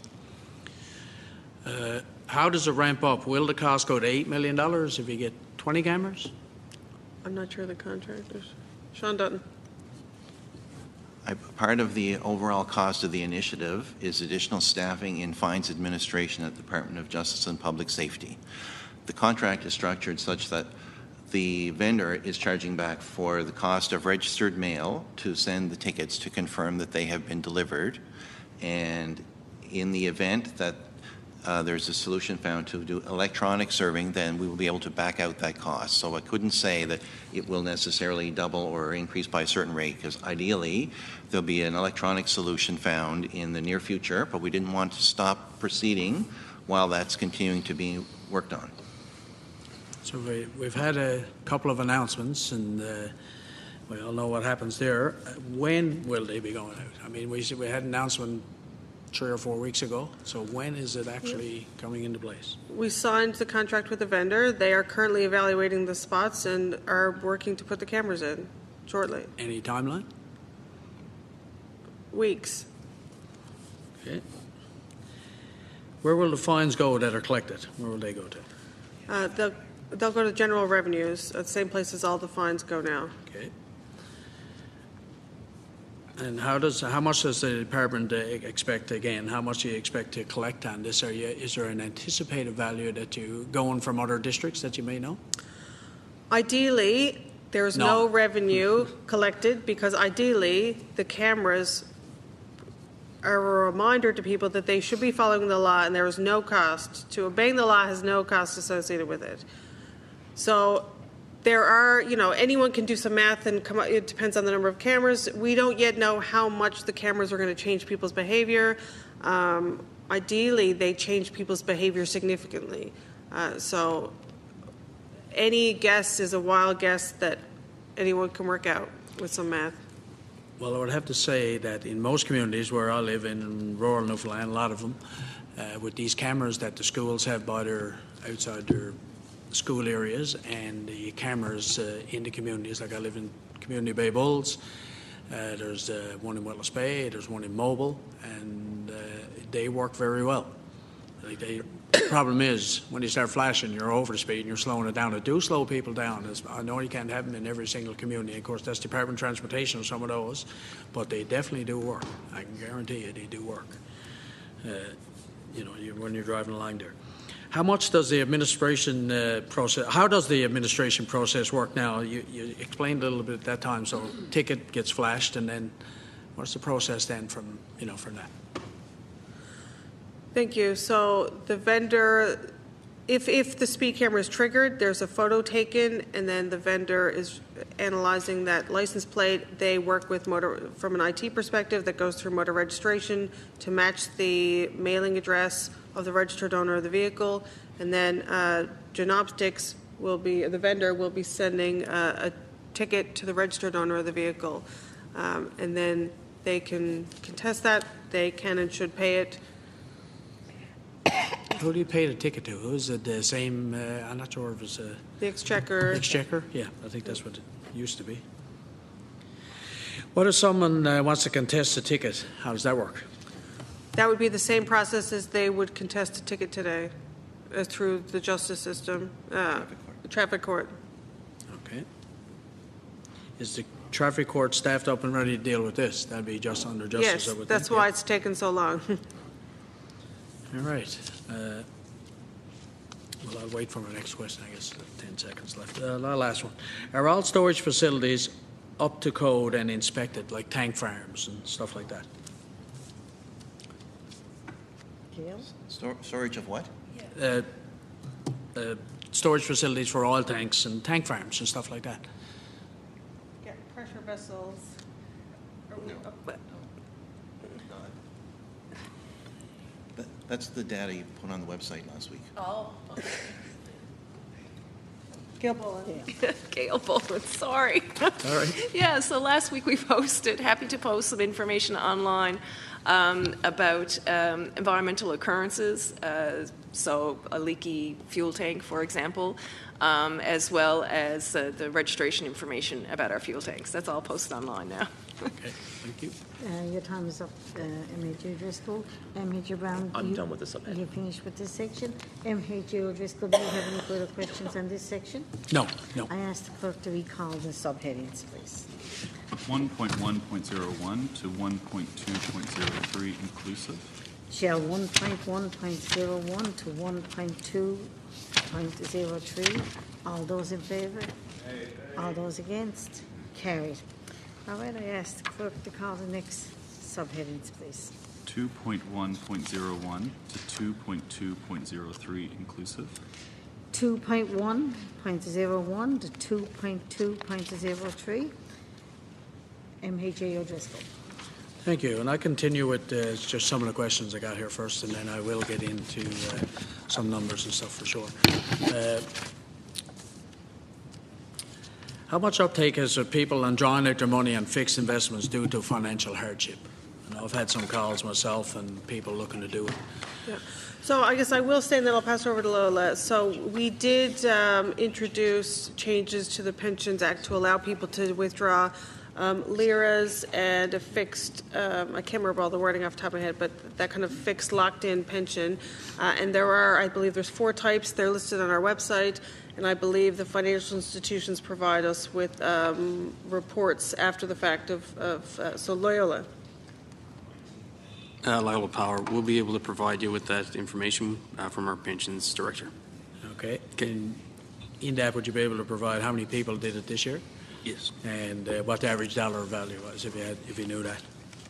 Uh, how does it ramp up? Will the cost go to eight million dollars if you get twenty cameras? I'm not sure of the contractors. Sean Dutton. I, part of the overall cost of the initiative is additional staffing in fines administration at the Department of Justice and Public Safety. The contract is structured such that the vendor is charging back for the cost of registered mail to send the tickets to confirm that they have been delivered. And in the event that uh, there's a solution found to do electronic serving, then we will be able to back out that cost. So I couldn't say that it will necessarily double or increase by a certain rate, because ideally there'll be an electronic solution found in the near future, but we didn't want to stop proceeding while that's continuing to be worked on. So we, we've had a couple of announcements, and uh, we all know what happens there. Uh, when will they be going out? I mean, we we had an announcement three or four weeks ago. So when is it actually coming into place? We signed the contract with the vendor. They are currently evaluating the spots and are working to put the cameras in shortly. Any timeline? Weeks. Okay. Where will the fines go that are collected? Where will they go to? Uh, they'll, they'll go to general revenues, at the same place as all the fines go now. Okay. And how does how much does the department uh, expect again? How much do you expect to collect on this? Are you, is there an anticipated value that you going from other districts that you may know? Ideally, there's no, No. revenue collected, because ideally the cameras are a reminder to people that they should be following the law, and there is no cost. To obeying the law has no cost associated with it. So there are, you know, anyone can do some math and come up, it depends on the number of cameras. We don't yet know how much the cameras are going to change people's behavior. Um, ideally, they change people's behavior significantly. Uh, so any guess is a wild guess that anyone can work out with some math. Well, I would have to say that in most communities where I live in rural Newfoundland, a lot of them, uh, with these cameras that the schools have by their outside their school areas, and the cameras uh, in the communities, like I live in Community Bay Bulls, uh, there's uh, one in Willis Bay, there's one in Mobile, and uh, they work very well. Like they, the problem is when you start flashing, you're over the speed and you're slowing it down. It do slow people down. It's, I know you can't have them in every single community. Of course, that's Department of Transportation, some of those, but they definitely do work. I can guarantee you they do work. Uh, you know, you, when you're driving along there. How much does the administration uh, process, how does the administration process work now? You, you explained a little bit at that time, so ticket gets flashed, and then what's the process then from, you know, from that? Thank you. So the vendor, if, if the speed camera is triggered, there's a photo taken, and then the vendor is analyzing that license plate. They work with motor, from an I T perspective, that goes through motor registration to match the mailing address of the registered owner of the vehicle, and then uh, Genoptics will be, the vendor will be sending uh, a ticket to the registered owner of the vehicle, um, and then they can contest that. They can and should pay it. Who do you pay the ticket to? Who is it the same, uh, I'm not sure if it's a... The Exchequer. Exchequer? Yeah, I think that's what it used to be. What if someone uh, wants to contest a ticket? How does that work? That would be the same process as they would contest a ticket today, uh, through the justice system, uh, traffic court. Traffic court. Okay. Is the traffic court staffed up and ready to deal with this? That'd be just under justice, Yes, I would that's think. why Yeah. it's taken so long. All right. Uh, well, I'll wait for my next question, I guess. Ten seconds left. Uh, the last one. Are all storage facilities up to code and inspected, like tank farms and stuff like that? Stor- storage of what? Uh, uh, storage facilities for oil tanks and tank farms and stuff like that. Get pressure vessels. Are we up- That, that's the data you put on the website last week. Oh, okay. Gail Bullen. Gail Bullen, sorry. All right. Yeah, so last week we posted, happy to post some information online um, about um, environmental occurrences, uh, so a leaky fuel tank, for example, um, as well as uh, the registration information about our fuel tanks. That's all posted online now. Okay, thank you. Uh, your time is up, uh, M H A Driscoll. M H A Brown, I'm you, done with the subhead. You're finished with this section. M H A Driscoll, do you have any further questions on this section? No, no. I ask the clerk to recall the subheadings, please. one point one point zero one to one point two point zero three inclusive. Shall one point one point zero one to one point two point zero three All those in favour? All those against? Carried. All right, I ask the clerk to call the next subheadings, please. two point one point zero one to two point two point zero three inclusive. two point one point zero one to two point two point zero three. M H A O'Driscoll. Thank you. And I continue with uh, just some of the questions I got here first, and then I will get into uh, some numbers and stuff for sure. Uh, how much uptake has uh, people on drawing out their money on fixed investments due to financial hardship? And I've had some calls myself and people looking to do it. Yeah. So I guess I will say, and then I'll pass over to Lola. So we did um, introduce changes to the Pensions Act to allow people to withdraw um, liras and a fixed, um, I can't remember all the wording off the top of my head, but that kind of fixed locked-in pension. Uh, and there are, I believe there's four types. They're listed on our website. And I believe the financial institutions provide us with um, reports after the fact of, of uh, so Loyola. Uh, Lila Power, we'll be able to provide you with that information uh, from our pensions director. Okay. Can, in that, would you be able to provide how many people did it this year? Yes. And uh, what the average dollar value was, if you had, if you knew that?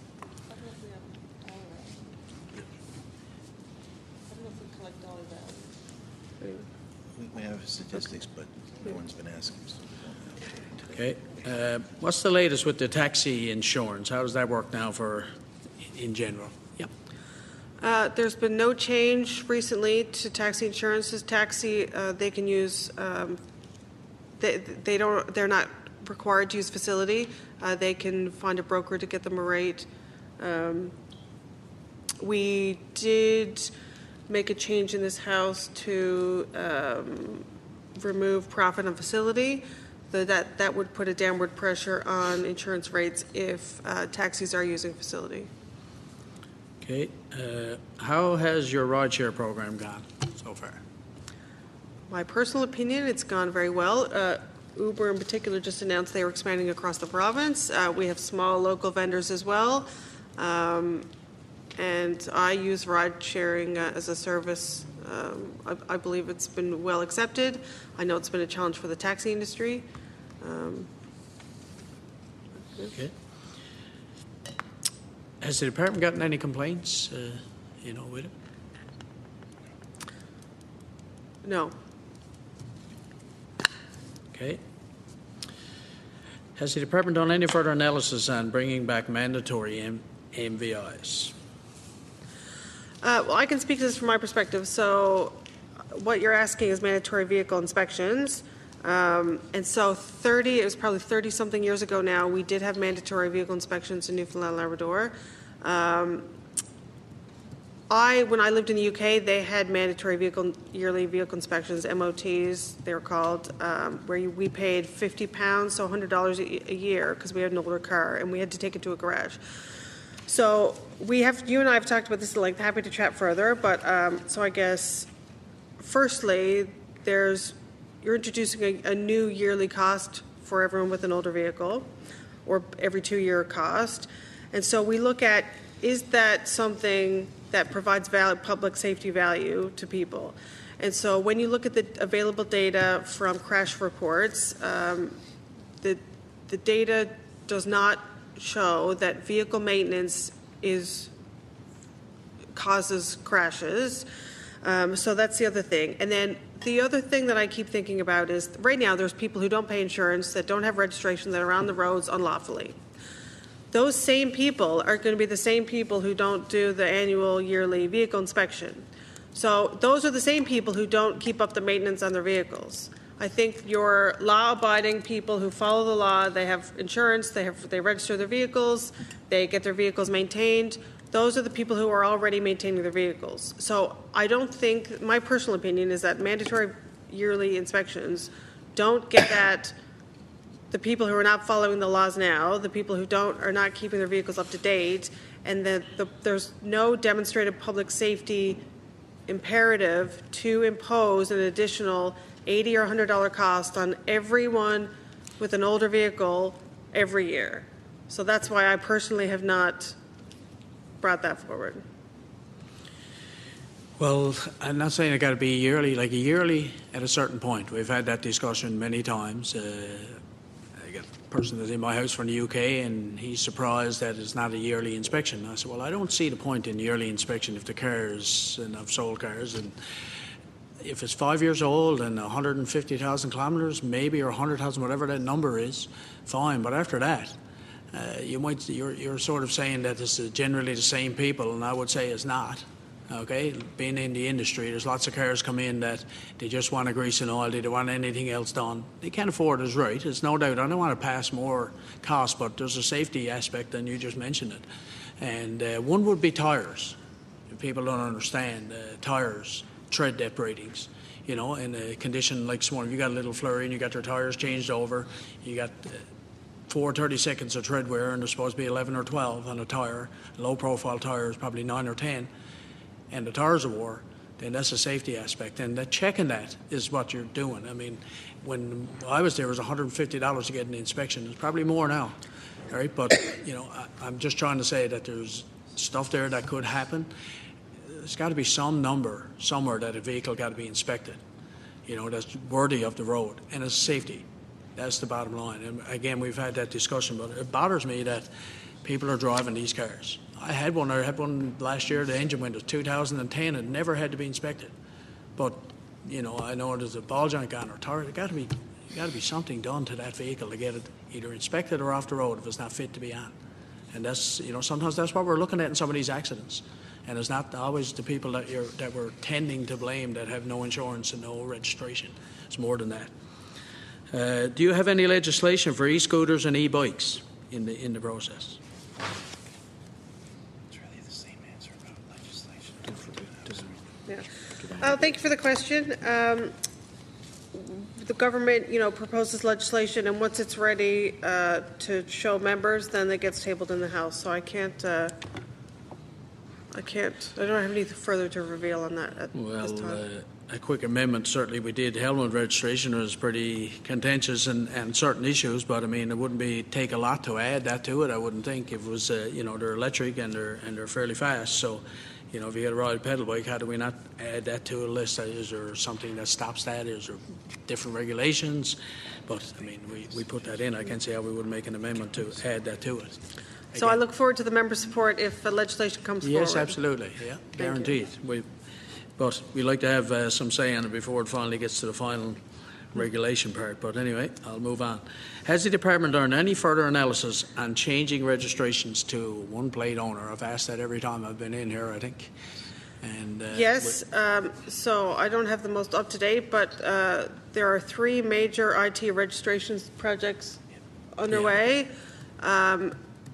We have statistics, but no one's been asking. So we don't have. Okay. Uh, what's the latest with the taxi insurance? How does that work now for, in general? Yep. Uh, there's been no change recently to taxi insurances. Taxi, uh, they can use. Um, they they don't. They're not required to use facility. Uh, they can find a broker to get them a rate. Um, we did make a change in this house to um, remove profit on facility. So that that would put a downward pressure on insurance rates if uh, taxis are using facility. Okay. Uh, how has your rideshare program gone so far? My personal opinion, it's gone very well. Uh, Uber in particular just announced they were expanding across the province. Uh, we have small local vendors as well. Um, and I use ride sharing uh, as a service. Um, I, I believe it's been well accepted. I know it's been a challenge for the taxi industry. Um, okay. Has the department gotten any complaints, uh, you know, with it? No. Okay. Has the department done any further analysis on bringing back mandatory M V Is? Uh, well, I can speak to this from my perspective. So what you're asking is mandatory vehicle inspections. Um, and so thirty, it was probably thirty something years ago now, we did have mandatory vehicle inspections in Newfoundland and Labrador. Um, I, when I lived in the U K, they had mandatory vehicle, yearly vehicle inspections, M O Ts, they were called, um, where you, we paid fifty pounds, so one hundred dollars a, a year, because we had an older car, and we had to take it to a garage. So we have, you and I have talked about this at length, happy to chat further, but um, so I guess, firstly, there's, you're introducing a, a new yearly cost for everyone with an older vehicle, or every two-year cost. And so we look at, is that something that provides valid public safety value to people? And so when you look at the available data from crash reports, um, the, the data does not show that vehicle maintenance is causes crashes. Um, so that's the other thing. And then the other thing that I keep thinking about is right now there's people who don't pay insurance, that don't have registration, that are on the roads unlawfully. Those same people are going to be the same people who don't do the annual yearly vehicle inspection. So those are the same people who don't keep up the maintenance on their vehicles. I think your law-abiding people who follow the law, they have insurance, they have they register their vehicles, they get their vehicles maintained. Those are the people who are already maintaining their vehicles. So I don't think, my personal opinion is that mandatory yearly inspections don't get at the people who are not following the laws now, the people who don't are not keeping their vehicles up to date, and that the, there's no demonstrated public safety imperative to impose an additional eighty or one hundred dollar cost on everyone with an older vehicle every year. So that's why I personally have not brought that forward. Well, I'm not saying it got to be yearly, like a yearly at a certain point. We've had that discussion many times. Uh, I got a person that's in my house from the U K, and he's surprised that it's not a yearly inspection. I said, well, I don't see the point in yearly inspection if the cars, and I've sold cars, and if it's five years old and one hundred fifty thousand kilometres, maybe, or one hundred thousand, whatever that number is, fine. But after that, uh, you might, you're, you're sort of saying that this is generally the same people, and I would say it's not. Okay, being in the industry, there's lots of cars come in that they just want a grease and oil, they don't want anything else done. They can't afford it, right? It's no doubt. I don't want to pass more cost, but there's a safety aspect, and you just mentioned it. And uh, one would be tyres. People don't understand uh, tyres, tread depth ratings. You know, in a condition like this one, you got a little flurry and you got your tyres changed over, you got uh, four thirty seconds of tread wear, and there's supposed to be eleven or twelve on a tyre. A low profile tyre is probably nine or ten. And the tires are wore, then that's a safety aspect. And that checking that is what you're doing. I mean, when I was there, it was one hundred fifty dollars to get an inspection. It's probably more now, all right? But, you know, I, I'm just trying to say that there's stuff there that could happen. There's got to be some number somewhere that a vehicle got to be inspected, you know, that's worthy of the road. And it's safety. That's the bottom line. And, again, we've had that discussion, but it bothers me that people are driving these cars. I had one. I had one last year. The engine went to two thousand ten. It never had to be inspected. But you know, I know there's a ball joint on or tire. It got to be, got to be something done to that vehicle to get it either inspected or off the road if it's not fit to be on. And that's, you know, sometimes that's what we're looking at in some of these accidents. And it's not always the people that you're that we're tending to blame that have no insurance and no registration. It's more than that. Uh, do you have any legislation for e-scooters and e-bikes in the in the process? Yeah. Uh, thank you for the question. Um, the government, you know, proposes legislation, and once it's ready uh, to show members, then it gets tabled in the House. So I can't, uh, I can't, I don't have anything further to reveal on that at well, this time. Uh, a quick amendment, certainly we did. Helmet registration was pretty contentious and, and certain issues, but I mean, it wouldn't be take a lot to add that to it. I wouldn't think. If it was, uh, you know, they're electric and they're and they're fairly fast, so. You know, if you get a ride pedal bike, how do we not add that to a list? Is there something that stops that? Is there different regulations? But, I mean, we, we put that in. I can't see how we would make an amendment to add that to it. So Again, I look forward to the member support if uh, legislation comes yes, forward. Yes, absolutely. Yeah, guaranteed. We, but we like to have uh, some say on it before it finally gets to the final regulation part. But anyway, I'll move on. Has the department done any further analysis on changing registrations to one plate owner? I've asked that every time I've been in here, I think. And uh, yes, um, so I don't have the most up to date, but uh, there are three major I T registrations projects underway. Yeah. Um,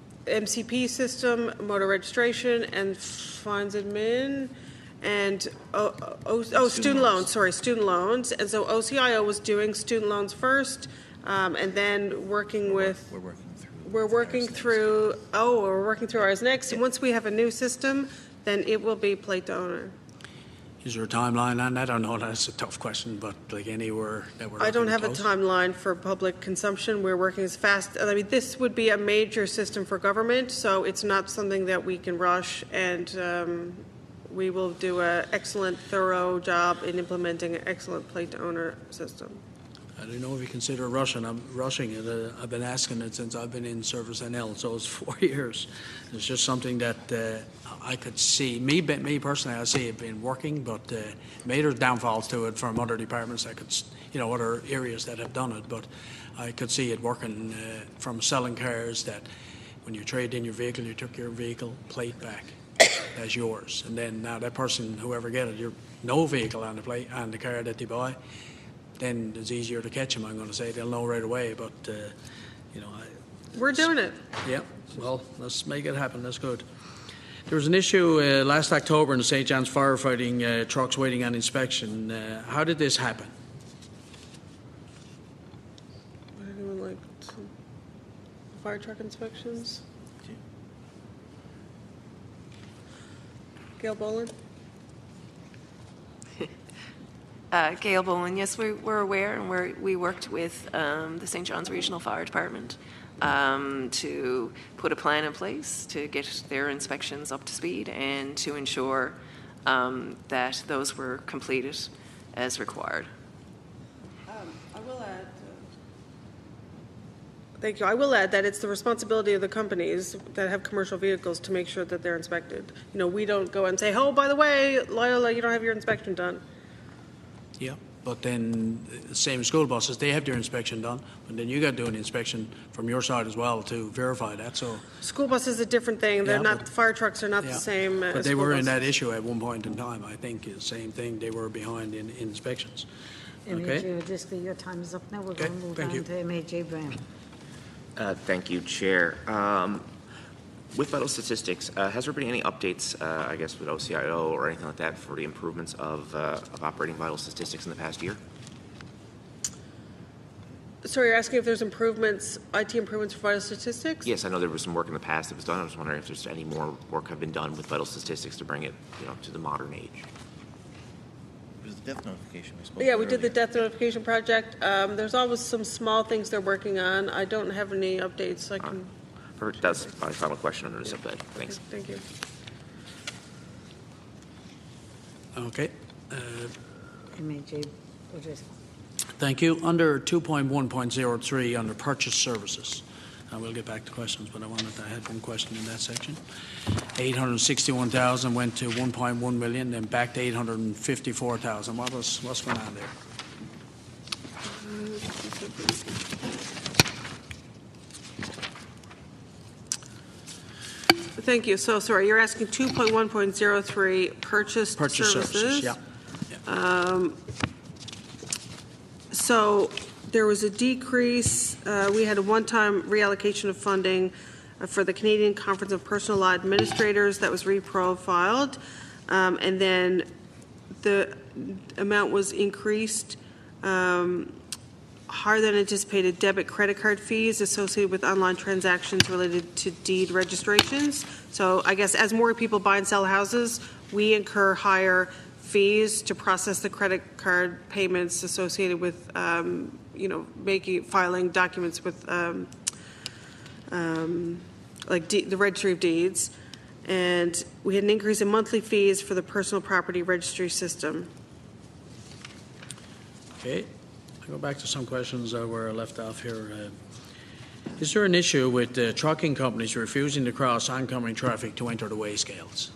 M C P system, motor registration, and fines admin. And oh, oh, oh student, student loans. loans, sorry, student loans. And so O C I O was doing student loans first, um, and then working we're with. We're working through. We're working through. Next. Oh, we're working through ours next. Yeah. Once we have a new system, then it will be plate to owner. Is there a timeline on that? I don't know. That's a tough question, but like anywhere that we're. I don't have close? a timeline for public consumption. We're working as fast. I mean, this would be a major system for government, so it's not something that we can rush and. Um, We will do an excellent, thorough job in implementing an excellent plate-to-owner system. I don't know if you consider rushing. I'm rushing it. Uh, I've been asking it since I've been in Service N L, so it's four years. It's just something that uh, I could see. Me, me personally, I see it been working, but uh, maybe there's downfalls to it from other departments. I could, you know, other areas that have done it, but I could see it working uh, from selling cars that when you trade in your vehicle, you took your vehicle plate back. As yours, and then now that person, whoever get it, you're no vehicle on the plate on the car that they buy, then it's easier to catch them. I'm going to say they'll know right away. But uh, you know, I, we're doing it. Yeah. Well, let's make it happen. That's good. There was an issue uh, last October in the Saint John's firefighting uh, trucks waiting on inspection. Uh, how did this happen? Would anyone like some fire truck inspections? Gail Boland? uh, Gail Boland, yes, we, we're aware, and we're, we worked with um, the Saint John's Regional Fire Department um, to put a plan in place to get their inspections up to speed and to ensure um, that those were completed as required. Um, I will add. Thank you. I will add that it's the responsibility of the companies that have commercial vehicles to make sure that they're inspected. You know, we don't go and say, oh, by the way, Loyola, you don't have your inspection done. Yeah, but then the same school buses, they have their inspection done, but then you got to do an inspection from your side as well to verify that. So school bus is a different thing. They're Yeah, not, but- fire trucks are not yeah. the same But as they school were in buses. that issue at one point in time. I think the same thing. They were behind in, in inspections. M A Okay. J O'Driscoll, your time is up now. We're Okay, going to move thank on you. to M A J Brown. Uh, Thank you, Chair. Um, With vital statistics, uh, has there been any updates, uh, I guess, with O C I O or anything like that for the improvements of, uh, of operating vital statistics in the past year? Sorry, you're asking if there's improvements, I T improvements for vital statistics? Yes, I know there was some work in the past that was done. I was wondering if there's any more work have been done with vital statistics to bring it, you know, to the modern age. It was the death notification we spoke Yeah, about we did the earlier. death notification project. Um, there's always some small things they're working on. I don't have any updates. I can. Perfect. That's my final question under the subject. Thanks. Thank you. Okay. Uh, M A J O'Driscoll. Thank you. Under two point one point oh three, under purchase services, I will get back to questions, but I wanted to, I had one question in that section. eight hundred sixty-one thousand went to one point one million, then back to eight hundred fifty-four thousand. What was, what's going on there? Thank you. So, sorry, you're asking two point one point oh three purchased Purchase services, yeah. Um, so there was a decrease. Uh, we had a one-time reallocation of funding uh, for the Canadian Conference of Personal Law Administrators that was reprofiled. Um, and then the amount was increased um, higher than anticipated debit credit card fees associated with online transactions related to deed registrations. So I guess as more people buy and sell houses, we incur higher fees to process the credit card payments associated with, um, you know, making, filing documents with, um, um, like de- the Registry of Deeds. And we had an increase in monthly fees for the personal property registry system. Okay. I'll go back to some questions uh, where I left off here. Uh, is there an issue with uh, trucking companies refusing to cross oncoming traffic to enter the weigh scales?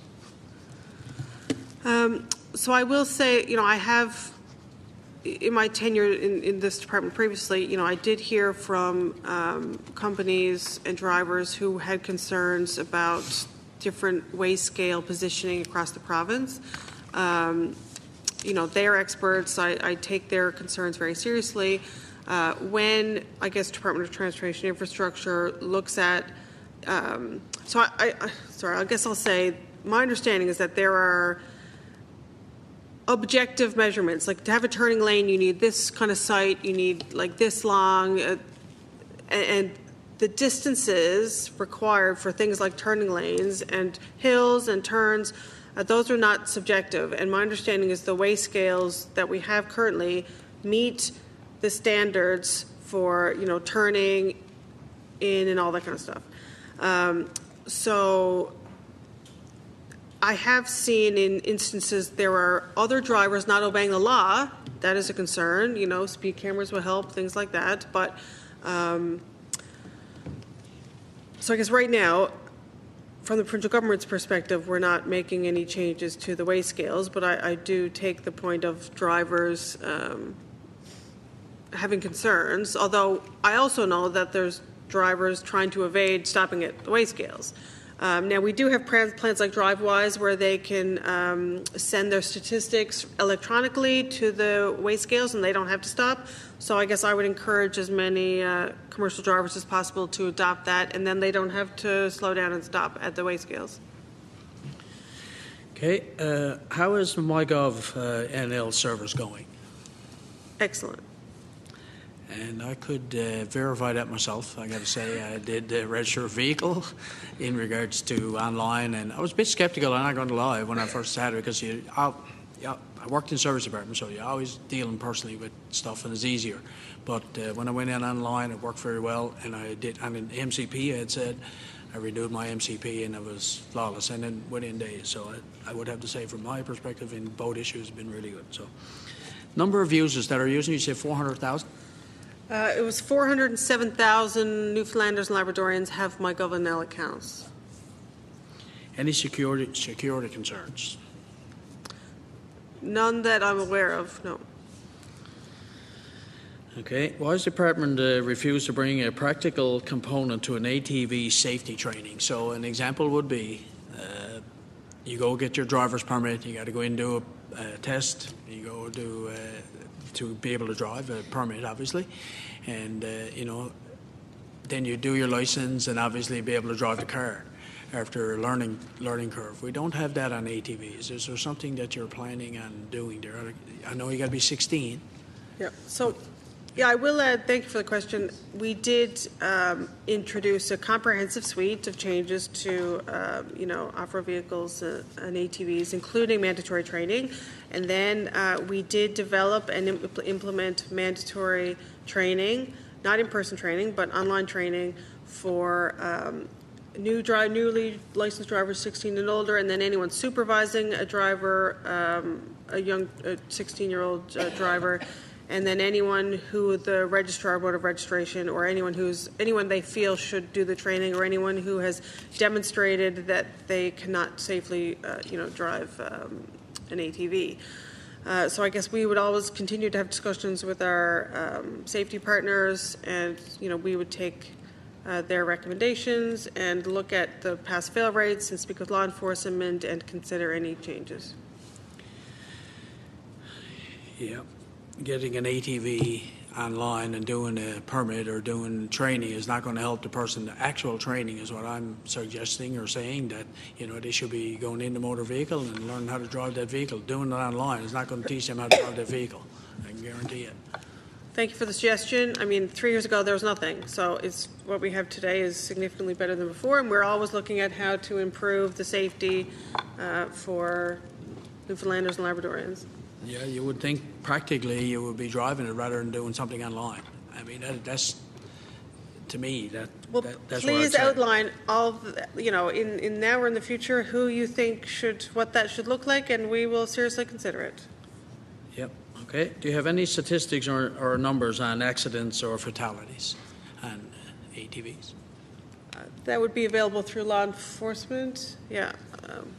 Um, so I will say, you know, I have, in my tenure in, in this department previously, you know, I did hear from um, companies and drivers who had concerns about different weigh scale positioning across the province. Um, you know, they're experts. I, I take their concerns very seriously. Uh, when, I guess, Department of Transportation Infrastructure looks at, um, so I, I, sorry, I guess I'll say, my understanding is that there are objective measurements. Like to have a turning lane, you need this kind of site, you need like this long, uh, and the distances required for things like turning lanes and hills and turns, uh, those are not subjective. And my understanding is the weigh scales that we have currently meet the standards for, you know, turning in and all that kind of stuff. Um, so I have seen in instances there are other drivers not obeying the law. That is a concern. You know, speed cameras will help, things like that. But um, so I guess right now, from the provincial government's perspective, we're not making any changes to the weigh scales. But I, I do take the point of drivers um, having concerns. Although I also know that there's drivers trying to evade stopping at the weigh scales. Um, now, we do have plans, plans like DriveWise where they can um, send their statistics electronically to the weigh scales and they don't have to stop. So I guess I would encourage as many uh, commercial drivers as possible to adopt that, and then they don't have to slow down and stop at the weigh scales. Okay. Uh, how is MyGov uh, N L service going? Excellent. And I could uh, verify that myself. I got to say, I did uh, register a vehicle in regards to online, and I was a bit skeptical. I'm not going to lie when I first had it because you, oh, yeah, I worked in service department, so you're always dealing personally with stuff, and it's easier. But uh, when I went in online, it worked very well, and I did. And in M C P, I had said I renewed my M C P, and it was flawless, and then within days. So I, I would have to say, from my perspective, in both issues, have been really good. So, number of users that are using, you say four hundred thousand. Uh, it was four hundred seven thousand Newfoundlanders and Labradorians have MyGovNL accounts. Any security security concerns? None that I'm aware of, no. Okay. Why does the department uh, refuse to bring a practical component to an A T V safety training? So an example would be, uh, you go get your driver's permit, you got to go in and do a, a test, you go do uh, to be able to drive, a permit obviously, and uh, you know, then you do your license and obviously be able to drive the car after a learning learning curve. We don't have that on A T Vs. Is there something that you're planning on doing there? I know you got to be sixteen. Yeah. So, yeah, I will add. Thank you for the question. We did um, introduce a comprehensive suite of changes to, uh, you know, off-road vehicles uh, and A T Vs, including mandatory training, and then uh, we did develop and imp- implement mandatory training, not in-person training, but online training for. Um, New drive, newly licensed drivers sixteen and older, and then anyone supervising a driver, um, a young sixteen-year-old uh, driver, and then anyone who the registrar board of registration, or anyone who's anyone they feel should do the training, or anyone who has demonstrated that they cannot safely, uh, you know, drive um, an A T V. Uh, so I guess we would always continue to have discussions with our um, safety partners, and you know, we would take. Uh, their recommendations and look at the pass-fail rates and speak with law enforcement and consider any changes. Yeah, getting an A T V online and doing a permit or doing training is not going to help the person. The actual training is what I'm suggesting or saying, that you know they should be going in the motor vehicle and learning how to drive that vehicle. Doing it online is not going to teach them how to drive that vehicle. I can guarantee it. Thank you for the suggestion. I mean, three years ago there was nothing, so it's what we have today is significantly better than before, and we're always looking at how to improve the safety uh, for Newfoundlanders and Labradorians. Yeah, you would think practically you would be driving it rather than doing something online. I mean, that, that's to me that. Well, that, that's please what I'd say. outline all, the, you know, in, in now or in the future, who you think should, what that should look like, and we will seriously consider it. Yep. Okay. Do you have any statistics or, or numbers on accidents or fatalities on A T Vs? Uh, that would be available through law enforcement. Yeah. Um,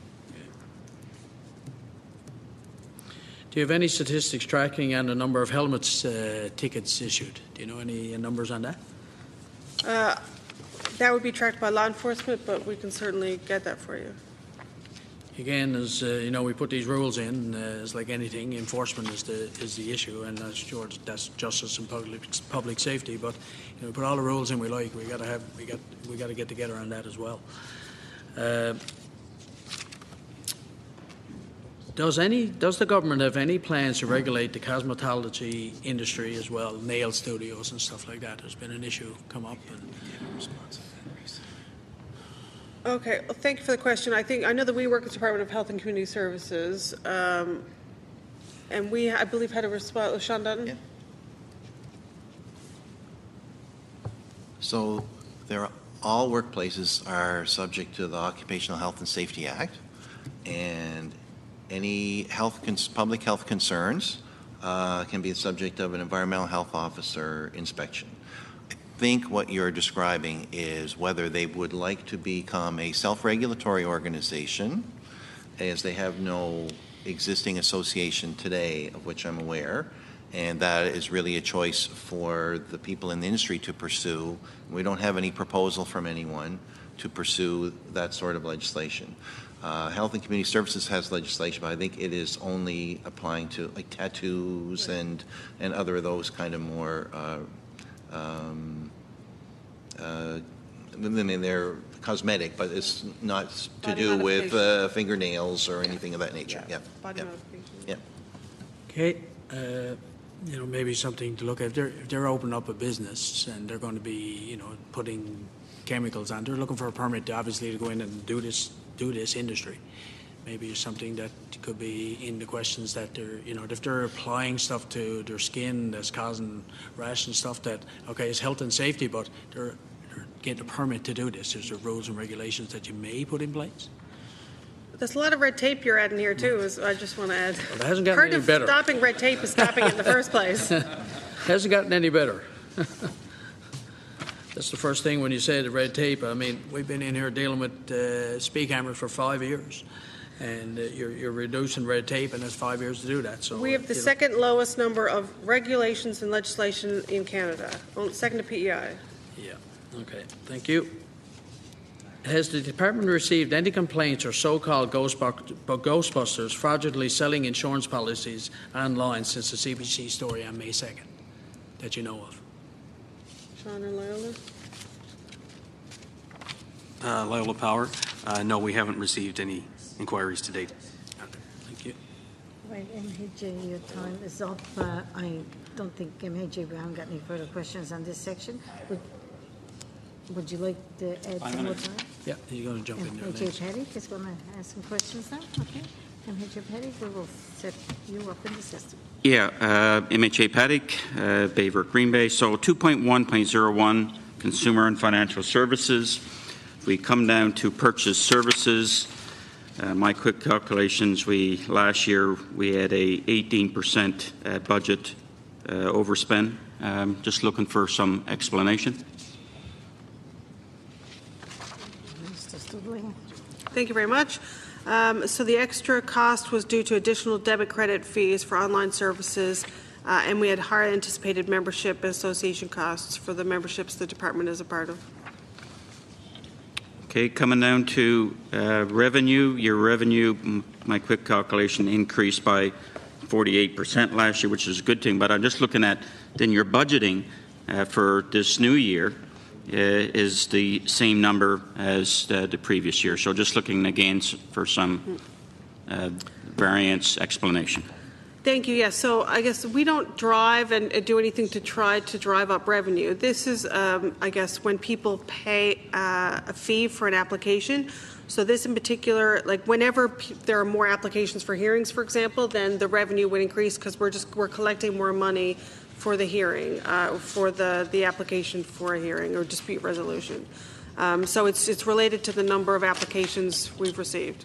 Do you have any statistics tracking on the number of helmets uh, tickets issued? Do you know any numbers on that? uh, that would be tracked by law enforcement, but we can certainly get that for you. Again, as uh, you know, we put these rules in. Uh, it's like anything, enforcement is the is the issue, and that's sure that's justice and public public safety. But you know, we put all the rules in we like. We got to have we got we got to get together on that as well. Uh, does any does the government have any plans to regulate the cosmetology industry as well, nail studios and stuff like that? There's been an issue come up. And, Okay, well, thank you for the question. I think I know that we work with the Department of Health and Community Services, um, and we, I believe, had a response. Sean Dutton. Yeah. So, there are, all workplaces are subject to the Occupational Health and Safety Act, and any health cons- public health concerns uh, can be the subject of an environmental health officer inspection. I think what you're describing is whether they would like to become a self-regulatory organization, as they have no existing association today of which I'm aware, and that is really a choice for the people in the industry to pursue. We don't have any proposal from anyone to pursue that sort of legislation. Uh, Health and Community Services has legislation, but I think it is only applying to like tattoos and and other of those kind of more uh, Um, uh, I mean, they're cosmetic, but it's not to Body do with modification. uh, fingernails or anything of that nature. Yeah. Body Yeah. modification. Yeah. Okay, uh, you know, maybe something to look at. If they're, if they're opening up a business and they're going to be, you know, putting chemicals on, they're looking for a permit, to obviously, to go in and do this, do this industry. maybe something that could be in the questions that they're, you know, if they're applying stuff to their skin that's causing rash and stuff that, okay, it's health and safety, but they're, they're getting a permit to do this. There's the rules and regulations that you may put in place. There's a lot of red tape you're adding here, too, is I just want to add. Well, it hasn't gotten Part any of better. stopping red tape is stopping it in the first place. Hasn't gotten any better. That's the first thing when you say the red tape. I mean, we've been in here dealing with uh, speed cameras for five years, and uh, you're, you're reducing red tape, and it's five years to do that. So We have the you know. second lowest number of regulations and legislation in Canada, only- second to P E I. Yeah. Okay. Thank you. Has the department received any complaints or so-called Ghostbusters fraudulently selling insurance policies online since the C B C story on May second that you know of? Sean or Loyola? Uh, Loyola Power, uh, no, we haven't received any inquiries to date. Thank you. Right, M H A, your time is up. Uh, I don't think M H A, we haven't got any further questions on this section. Would, would you like to add Five some more minutes. time? Yeah, you're going to jump in there M H A next. Paddock is going to ask some questions now. Okay. M H A Paddock, we will set you up in the system. Yeah, uh, M H A Paddock, uh, Bayvert Green Bay. So two point one point oh one, Consumer and Financial Services. If we come down to purchase services, uh, my quick calculations, we last year we had a eighteen percent uh, budget uh, overspend. Um, just looking for some explanation. Mister Studley. Thank you very much. Um, so the extra cost was due to additional debit credit fees for online services, uh, and we had higher anticipated membership and association costs for the memberships the department is a part of. Okay, coming down to uh, revenue, your revenue, m- my quick calculation, increased by forty-eight percent last year, which is a good thing. But I'm just looking at then your budgeting uh, for this new year uh, is the same number as uh, the previous year. So just looking again s- for some uh, variance explanation. Thank you. Yes. So I guess we don't drive and uh, do anything to try to drive up revenue. This is, um, I guess, when people pay uh, a fee for an application. So this in particular, like whenever p- there are more applications for hearings, for example, then the revenue would increase because we're just we're collecting more money for the hearing, uh, for the the application for a hearing or dispute resolution. Um, so it's it's related to the number of applications we've received.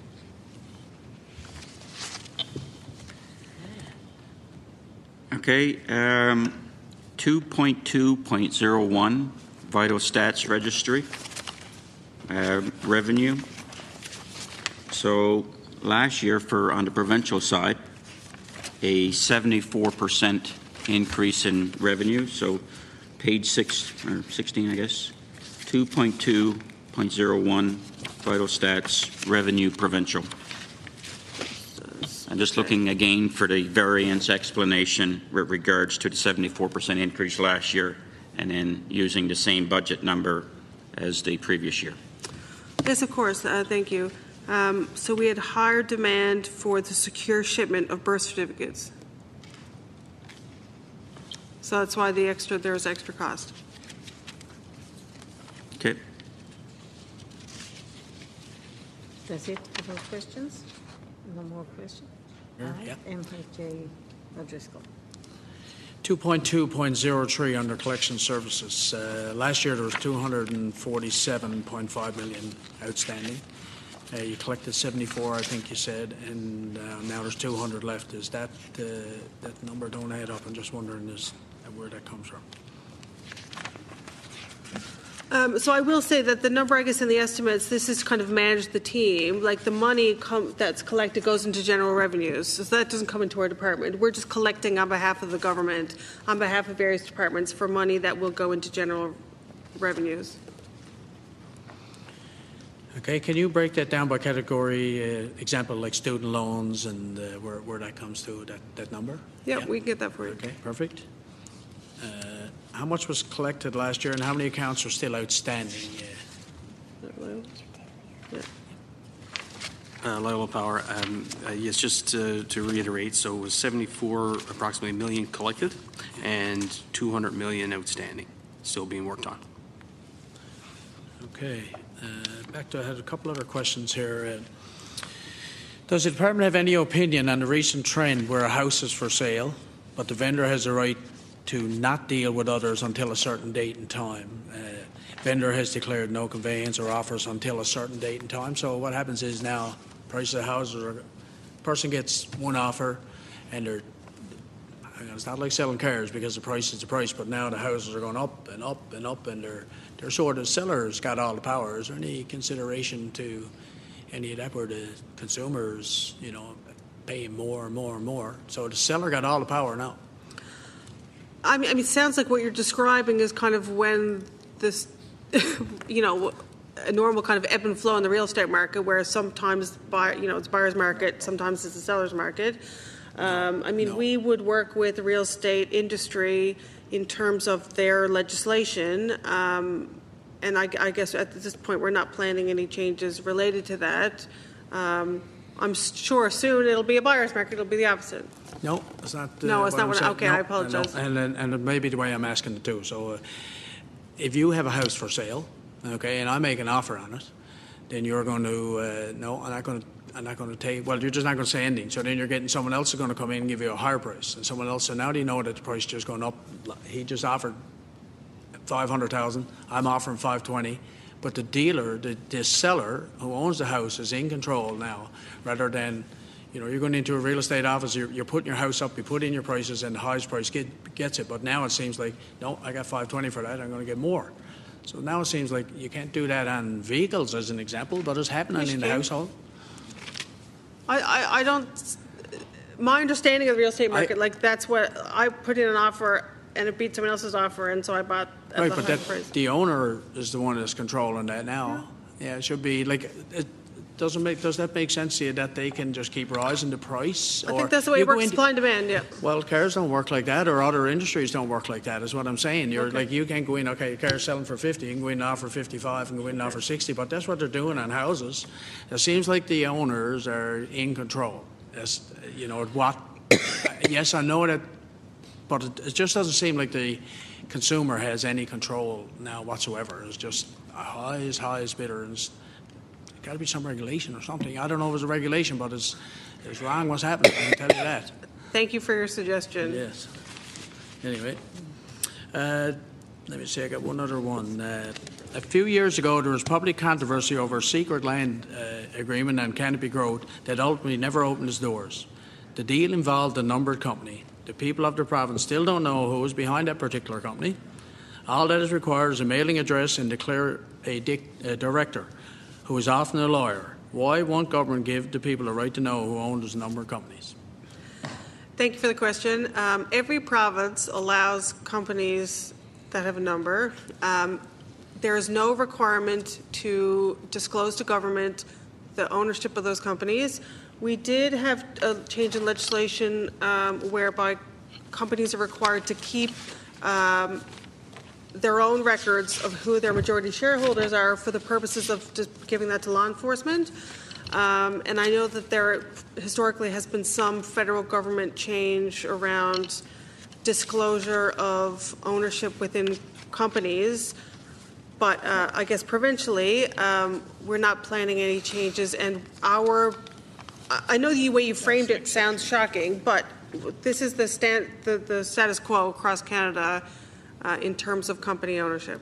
Okay, um, two point two point oh one, Vital Stats Registry, uh, revenue. So last year for, on the provincial side, a seventy-four percent increase in revenue. So page six, or sixteen, I guess, two point two point oh one, Vital Stats, revenue provincial. I'm just looking again for the variance explanation with regards to the seventy-four percent increase last year and then using the same budget number as the previous year. Yes, of course. Uh, thank you. Um, so we had higher demand for the secure shipment of birth certificates. So that's why the extra there was extra cost. Okay. That's it for those questions? No more questions? All right. Yeah. M H A O'Driscoll. two point two point oh three under collection services. Uh, last year there was two hundred forty-seven point five million outstanding. Uh, you collected seventy-four, I think you said, and uh, now there's two hundred left. Is that uh, that number don't add up? I'm just wondering is uh, where that comes from. Um, so I will say that the number, I guess, in the estimates, this is kind of manage the team. Like the money com- that's collected goes into general revenues, so that doesn't come into our department. We're just collecting on behalf of the government, on behalf of various departments, for money that will go into general revenues. Okay, can you break that down by category? Uh, example, like student loans and uh, where where that comes to that that number? Yep, Yeah. we can get that for you. Okay, perfect. Uh, how much was collected last year, and how many accounts are still outstanding? Uh, Yeah. Uh, Loyola Power, um, uh, yes, just to, to reiterate, so it was seventy-four approximately million collected and two hundred million outstanding, still being worked on. Okay, uh, back to I had a couple other questions here. Uh, Does the department have any opinion on the recent trend where a house is for sale, but the vendor has the right to not deal with others until a certain date and time? Uh, vendor has declared no conveyance or offers until a certain date and time. So what happens is now prices of houses are, person gets one offer, and they're, it's not like selling cars because the price is the price, but now the houses are going up and up and up, and they're they're sort of sellers got all the power. Is there any consideration to any of that where the consumers, you know, pay more and more and more? So the seller got all the power now. I mean, I mean, it sounds like what you're describing is kind of when this, you know, a normal kind of ebb and flow in the real estate market, where sometimes buy, you know, it's buyer's market, sometimes it's a seller's market. Um, I mean, no. we would work with the real estate industry in terms of their legislation, um, and I, I guess at this point we're not planning any changes related to that. Um, I'm sure soon it'll be a buyer's market. It'll be the opposite. No, it's not. Uh, no, it's not. What, okay, no, I apologize. No. And and, and it may be the way I'm asking it too. So, uh, if you have a house for sale, okay, and I make an offer on it, then you're going to uh, no, I'm not going to. I'm not going to take. Well, you're just not going to say anything. So then you're getting someone else is going to come in and give you a higher price, and someone else. So now do you know that the price is just going up? He just offered five hundred thousand. I'm offering five twenty. But the dealer, the, the seller who owns the house, is in control now, rather than, you know, you're going into a real estate office, you're, you're putting your house up, you put in your prices, and the highest price get, gets it. But now it seems like, no, I got five twenty for that, I'm going to get more. So now it seems like you can't do that on vehicles, as an example, but it's happening in the household. I, I, I don't. My understanding of the real estate market, I, like that's what I put in an offer, and it beat someone else's offer, and so I bought at right, the but high that, price. the owner is the one that's controlling that now. Yeah, yeah it should be like. It doesn't make. Does that make sense to you that they can just keep rising the price? I or think that's the way it works. Into, supply and demand. Yeah. Well, cars don't work like that, or other industries don't work like that. Is what I'm saying. You're okay. like you can't go in. Okay, your car's selling for fifty. You can go in and offer fifty-five, and go in and offer sixty. But that's what they're doing on houses. It seems like the owners are in control. As, you know what? Yes, I know that, but it, it just doesn't seem like the consumer has any control now whatsoever. It's just high as high as bidder. And it's got to be some regulation or something. I don't know if it's a regulation, but it's it's wrong what's happening. I can tell you that. Thank you for your suggestion. Yes. Anyway, uh, let me see. I got one other one. Uh, A few years ago, there was public controversy over a secret land uh, agreement on Canopy Growth that ultimately never opened its doors. The deal involved a numbered company. The people of the province still don't know who is behind that particular company. All that is required is a mailing address and declare a, dic- a director, who is often a lawyer. Why won't government give the people a right to know who owns those numbered companies? Thank you for the question. Um, every province allows companies that have a number. Um, There is no requirement to disclose to government the ownership of those companies. We did have a change in legislation um, whereby companies are required to keep um, their own records of who their majority shareholders are for the purposes of just giving that to law enforcement. Um, and I know that there historically has been some federal government change around disclosure of ownership within companies. But uh, I guess provincially, um, we're not planning any changes. And our, I know the way you framed it sounds shocking, but this is the, stand, the, the status quo across Canada uh, in terms of company ownership.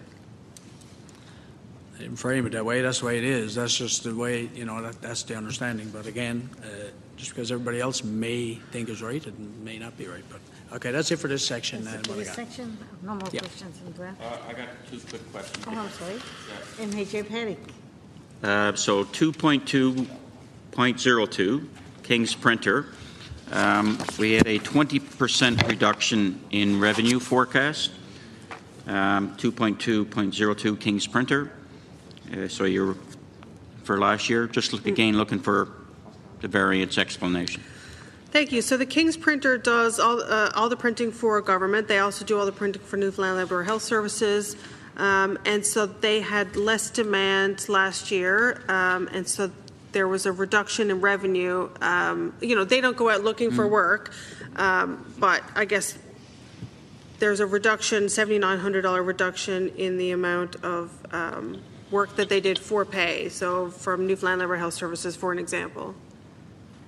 I didn't frame it that way. That's the way it is. That's just the way, you know, that, that's the understanding. But again, uh, just because everybody else may think is right, it may not be right. But okay, that's it for this section. That's it for this section. No more yeah. questions in draft. Uh, I got two quick questions. Oh, I'm sorry. Yeah. M H A Paddock. Uh, so two point two point oh two, King's Printer. Um, we had a twenty percent reduction in revenue forecast. Um, two point two point oh two, King's Printer. Uh, so you're, for last year, just look, again looking for the variance explanation. Thank you. So the King's Printer does all, uh, all the printing for government. They also do all the printing for Newfoundland Labrador Health Services. Um, and so they had less demand last year. Um, and so there was a reduction in revenue. Um, you know, they don't go out looking mm. for work. Um, but I guess there's a reduction, seven thousand nine hundred dollars reduction in the amount of um, work that they did for pay. So from Newfoundland Labrador Health Services, for an example.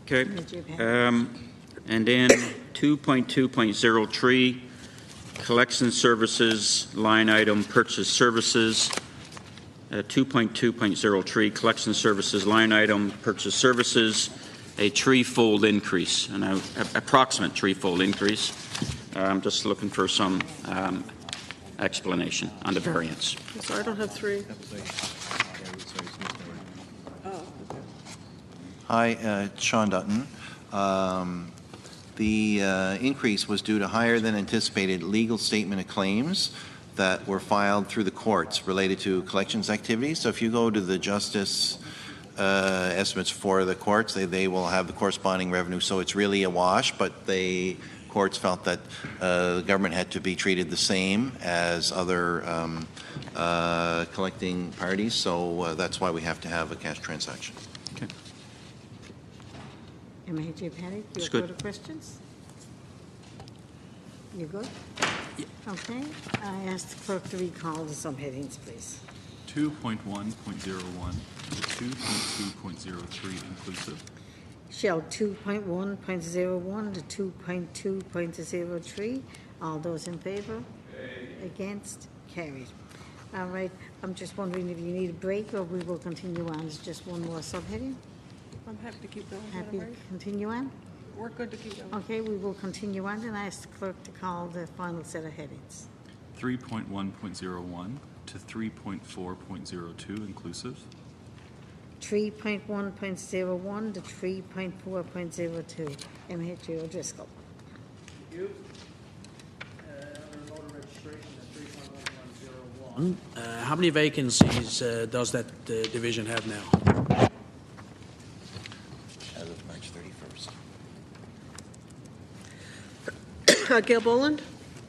Okay. Major Petty. Um, and then two point two point zero three, collection services, line item purchase services. Uh, two point two point zero three, collection services, line item purchase services, a threefold increase, an uh, approximate threefold increase. Uh, I'm just looking for some um, explanation on the variance. So I don't have three. Oh. Hi, uh, Sean Dutton. Um, the uh, increase was due to higher than anticipated legal statement of claims that were filed through the courts related to collections activities. So if you go to the justice uh, estimates for the courts, they, they will have the corresponding revenue. So it's really a wash, but the courts felt that uh, the government had to be treated the same as other um, uh, collecting parties. So uh, that's why we have to have a cash transaction. Okay. Major Petty, do you have further questions? You good? Okay. I ask the clerk to recall the subheadings, please. two point one point zero one to two point two point zero three inclusive. Shall two point one point zero one to two point two point zero three. All those in favour? Against? Carried. All right. I'm just wondering if you need a break or we will continue on. It's just one more subheading. I'm happy to keep going. Happy to continue on? We're good to keep going. Okay, we will continue on and ask the clerk to call the final set of headings. three point one point zero one to three point four point zero two inclusive. three point one point zero one to three point four point zero two. M H A O'Driscoll. Thank you. Uh, under motor registration at three point one one zero one. Uh, how many vacancies uh, does that uh, division have now? As of March thirty-first. Uh, Gail Boland?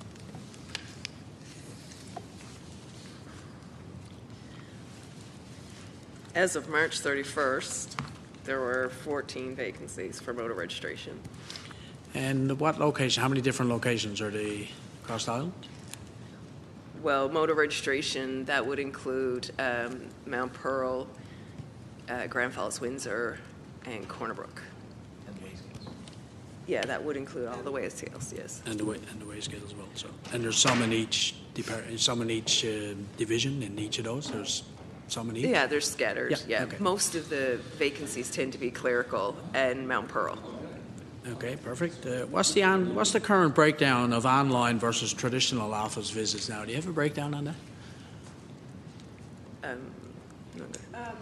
As of March thirty-first, there were fourteen vacancies for motor registration. And what location, how many different locations are they across the island? Well, motor registration, that would include um, Mount Pearl, uh, Grand Falls, Windsor, and Corner Brook. Yeah, that would include all the way scales, yes. And the way and the way scale as well. So, and there's some in each department, some in each uh, division. In each of those, there's some in each. Yeah, they're scattered. Yeah, Yeah, okay. most of the vacancies tend to be clerical and Mount Pearl. Okay, perfect. Uh, what's the on, what's the current breakdown of online versus traditional office visits now? Do you have a breakdown on that? Um, Um,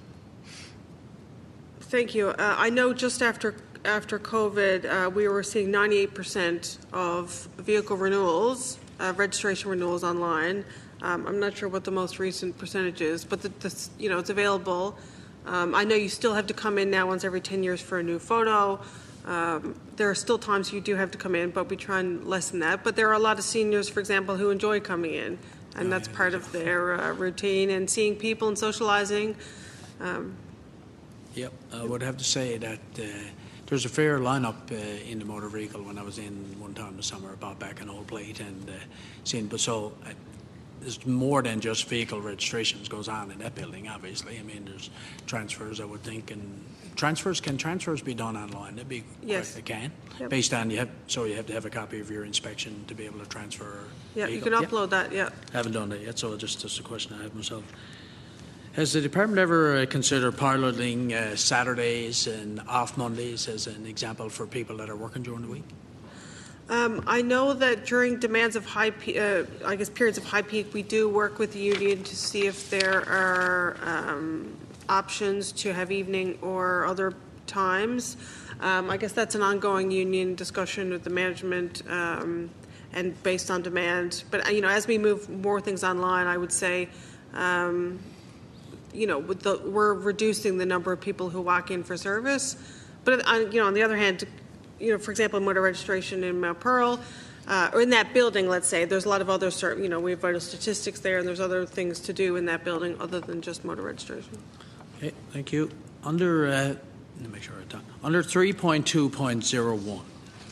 Thank you. Uh, I know just after after COVID, uh, we were seeing ninety-eight percent of vehicle renewals, uh, registration renewals online. Um, I'm not sure what the most recent percentage is, but the, the, you know, it's available. Um, I know you still have to come in now once every ten years for a new photo. Um, there are still times you do have to come in, but we try and lessen that. But there are a lot of seniors, for example, who enjoy coming in, and that's part of their uh, routine and seeing people and socializing. Um, Yep, I would have to say that uh, there's a fair lineup uh, in the motor vehicle when I was in one time this summer, bought back an old plate and uh, seen. But so uh, there's more than just vehicle registrations goes on in that building. Obviously, I mean there's transfers, I would think, and transfers can transfers be done online? They'd be Yes. They can, Yep. based on you have so you have to have a copy of your inspection to be able to transfer. yeah, you vehicle. can Yeah. upload that. Yeah. Haven't done that yet, so just just a question I have myself. Has the department ever uh, considered piloting uh, Saturdays and off Mondays as an example for people that are working during the week? Um, I know that during demands of high, pe- uh, I guess periods of high peak, we do work with the union to see if there are um, options to have evening or other times. Um, I guess that's an ongoing union discussion with the management um, and based on demand. But uh, you know, as we move more things online, I would say. Um, you know, with the, we're reducing the number of people who walk in for service. But, on, you know, on the other hand, you know, for example, motor registration in Mount Pearl, uh, or in that building, let's say, there's a lot of other, you know, we have vital statistics there, and there's other things to do in that building other than just motor registration. Okay, thank you. Under, uh, let me make sure I done. Under three point two point zero one.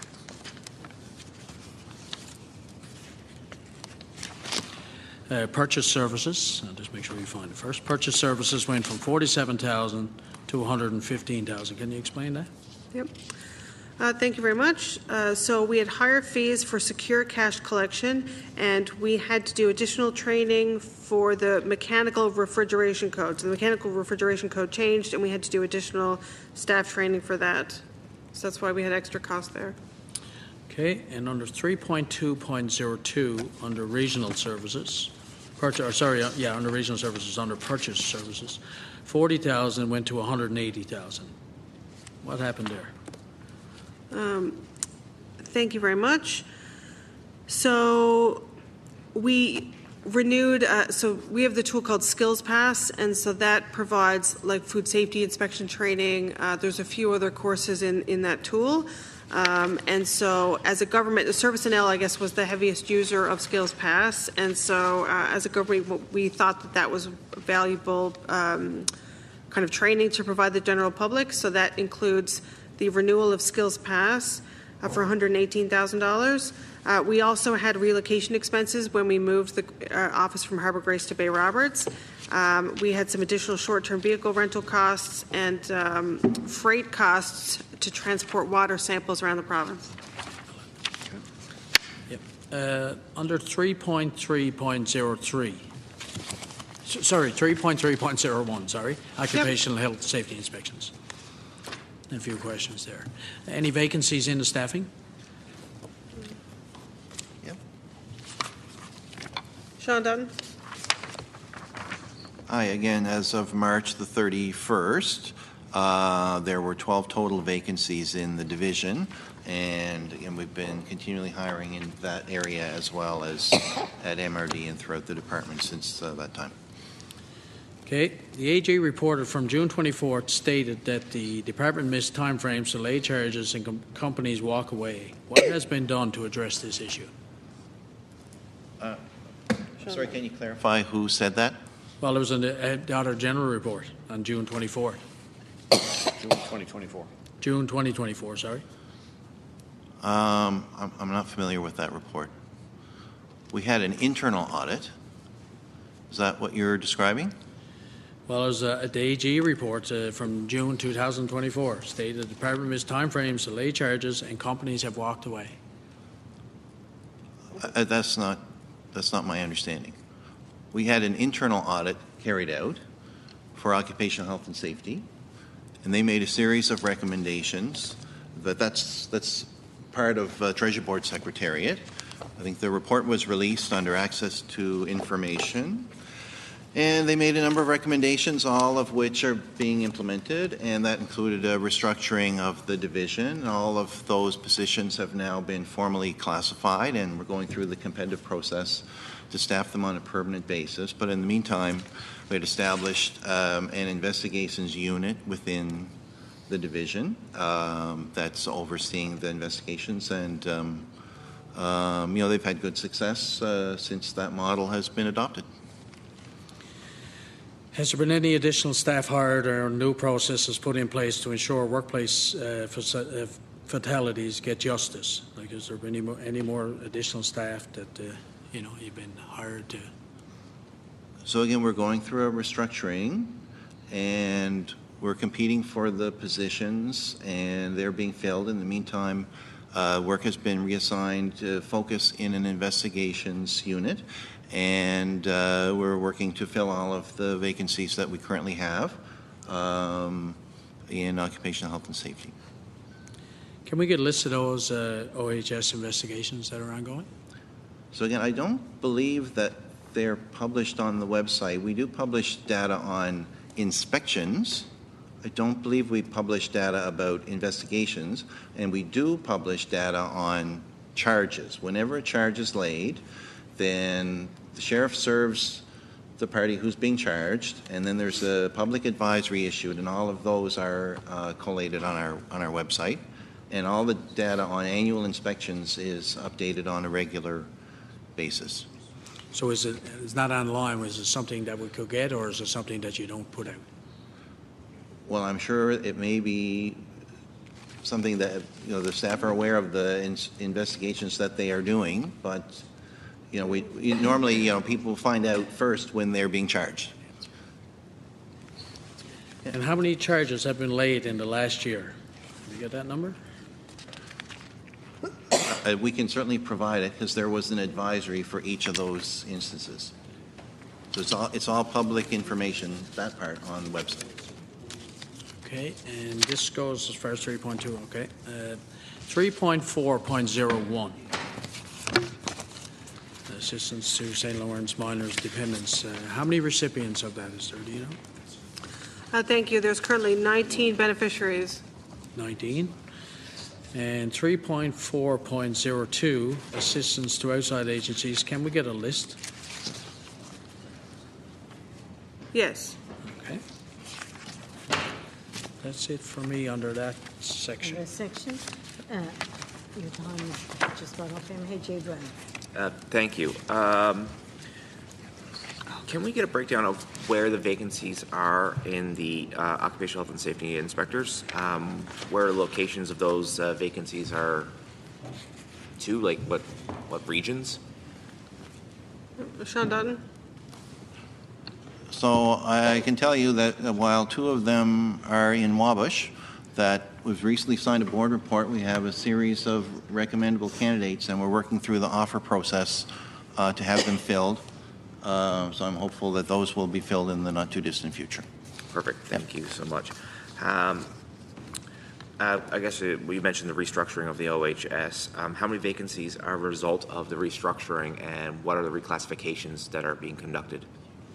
Uh, purchase services, I'll just make sure you find it first. Purchase services went from forty-seven thousand to one hundred fifteen thousand. Can you explain that? Yep. Uh, thank you very much. Uh, so we had higher fees for secure cash collection, and we had to do additional training for the mechanical refrigeration code. So the mechanical refrigeration code changed, and we had to do additional staff training for that. So that's why we had extra cost there. Okay, and under three point two point oh two, under regional services, purchase, or sorry, uh, yeah, under regional services, under purchase services, forty thousand went to one hundred eighty thousand. What happened there? Um, thank you very much. So we renewed, uh, so we have the tool called Skills Pass, and so that provides like food safety inspection training. Uh, there's a few other courses in, in that tool. Um, and so as a government, the Service N L, I guess, was the heaviest user of Skills Pass. And so uh, as a government, we thought that that was valuable um, kind of training to provide the general public. So that includes the renewal of Skills Pass uh, for one hundred eighteen thousand dollars. Uh, we also had relocation expenses when we moved the uh, office from Harbour Grace to Bay Roberts. Um, we had some additional short-term vehicle rental costs and um, freight costs to transport water samples around the province. Yep. Uh, under three point three point oh three, S sorry, three point three point oh one, sorry, occupational yep. health safety inspections. A few questions there. Any vacancies in the staffing? Yep. Sean Dutton. Hi, again, as of March the thirty-first, uh, there were twelve total vacancies in the division, and again, we've been continually hiring in that area as well as at M R D and throughout the department since uh, that time. Okay. The A G reported from June twenty-fourth stated that the department missed timeframes to lay charges and com companies walk away. What has been done to address this issue? Uh, I'm sorry, can you clarify who said that? Well, it was in the uh, Auditor General report on June twenty-fourth. June twenty twenty-four. June twenty twenty-four, sorry. Um, I'm, I'm not familiar with that report. We had an internal audit. Is that what you're describing? Well, as uh, the A G report uh, from June two thousand twenty-four stated the department missed timeframes to lay charges and companies have walked away. Uh, that's not that's not my understanding. We had an internal audit carried out for occupational health and safety, and they made a series of recommendations. But that's that's part of uh, Treasury Board Secretariat. I think the report was released under access to information. And they made a number of recommendations, all of which are being implemented, and that included a restructuring of the division. All of those positions have now been formally classified, and we're going through the competitive process to staff them on a permanent basis. But in the meantime, we had established um, an investigations unit within the division um, that's overseeing the investigations, and um, um, you know, they've had good success uh, since that model has been adopted. Has there been any additional staff hired or new processes put in place to ensure workplace uh, uh, fatalities get justice? Like, has there been any more, any more additional staff that uh, you know you've been hired to? So again, we're going through a restructuring, and we're competing for the positions, and they're being filled. In the meantime, uh, work has been reassigned to focus in an investigations unit. And uh, we're working to fill all of the vacancies that we currently have um, in occupational health and safety. Can we get a list of those uh, O H S investigations that are ongoing? So again, I don't believe that they're published on the website. We do publish data on inspections. I don't believe we publish data about investigations, and we do publish data on charges. Whenever a charge is laid, then the sheriff serves the party who's being charged, and then there's a public advisory issued, and all of those are uh, collated on our on our website. And all the data on annual inspections is updated on a regular basis. So is it it's not online? Is it something that we could get, or is it something that you don't put out? Well, I'm sure it may be something that you know the staff are aware of the in investigations that they are doing, but. You know, we, we normally, you know, people find out first when they're being charged. And how many charges have been laid in the last year? you get that number? Uh, we can certainly provide it because there was an advisory for each of those instances. So it's all, it's all public information, that part, on the website. Okay, and this goes as far as three point two, okay. Uh, three point four point zero one. Assistance to Saint Lawrence Minors Dependents. Uh, how many recipients of that is there, do you know? Uh, thank you. There's currently nineteen beneficiaries. nineteen. And three point four point zero two, assistance to outside agencies. Can we get a list? Yes. Okay. That's it for me under that In section. this section, uh, your time just got off. M H A Brown. Uh, Thank you. Um, Can we get a breakdown of where the vacancies are in the uh, occupational health and safety inspectors? Um, Where locations of those uh, vacancies are to, like what, what regions? Sean Dutton? So I can tell you that while two of them are in Wabush, that was recently signed a board report. We have a series of recommendable candidates, and we're working through the offer process uh, to have them filled. Uh, so I'm hopeful that those will be filled in the not-too-distant future. Perfect. Thank you so much. Um, uh, I guess uh, we mentioned the restructuring of the O H S. Um, how many vacancies are a result of the restructuring, and what are the reclassifications that are being conducted?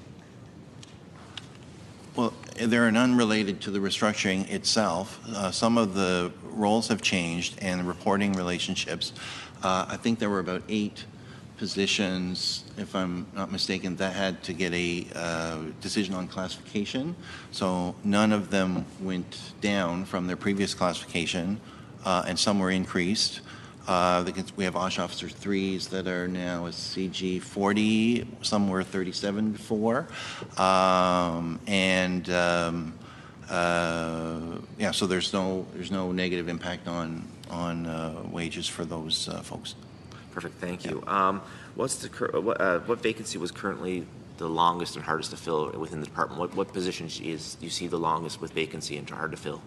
Well, they're unrelated to the restructuring itself. Uh, some of the roles have changed and the reporting relationships. Uh, I think there were about eight positions, if I'm not mistaken, that had to get a uh, decision on classification. So none of them went down from their previous classification, uh, and some were increased. Uh, we have OSH Officer threes that are now a C G forty. Some were thirty-seven before, um, and um, uh, yeah. So there's no there's no negative impact on on uh, wages for those uh, folks. Perfect. Thank you. Um, what's the cur- what, uh, what vacancy was currently the longest and hardest to fill within the department? What what position is you see the longest with vacancy and hard to fill?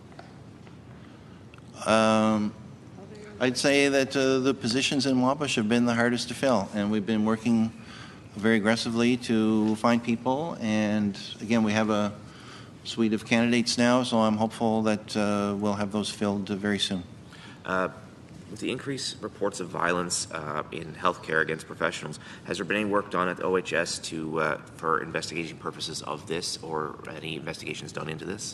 Um, I'd say that uh, the positions in Wabush have been the hardest to fill, and we've been working very aggressively to find people. And again, we have a suite of candidates now, so I'm hopeful that uh, we'll have those filled uh, very soon. Uh, with the increased reports of violence uh, in healthcare against professionals, has there been any work done at the O H S to uh, for investigation purposes of this, or any investigations done into this?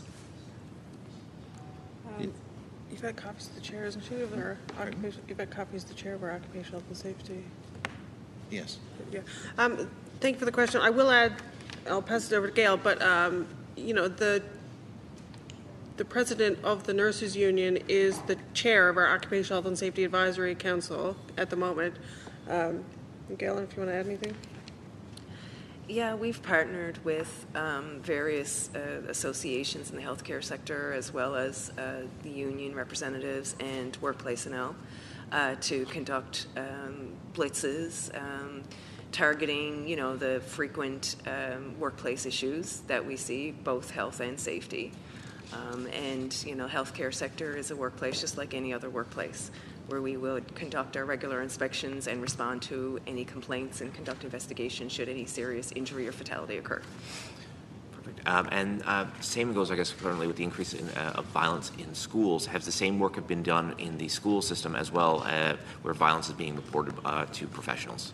Um, You've had copies of the chair, isn't she, of our occupation? You've had copies of the chair of our occupational health and safety. Yes. Yeah. Um, thank you for the question. I will add, I'll pass it over to Gail, but um, you know, the the president of the nurses union is the chair of our occupational health and safety advisory council at the moment. Um, Gail, if you want to add anything. Yeah, we've partnered with um, various uh, associations in the healthcare sector, as well as uh, the union representatives and Workplace N L, uh, to conduct um, blitzes um, targeting, you know, the frequent um, workplace issues that we see, both health and safety. Um, and, you know, healthcare sector is a workplace just like any other workplace, where we would conduct our regular inspections and respond to any complaints and conduct investigations should any serious injury or fatality occur. Perfect. Um, and uh, same goes, I guess, currently with the increase in, uh, of violence in schools. Has the same work been done in the school system as well, uh, where violence is being reported uh, to professionals?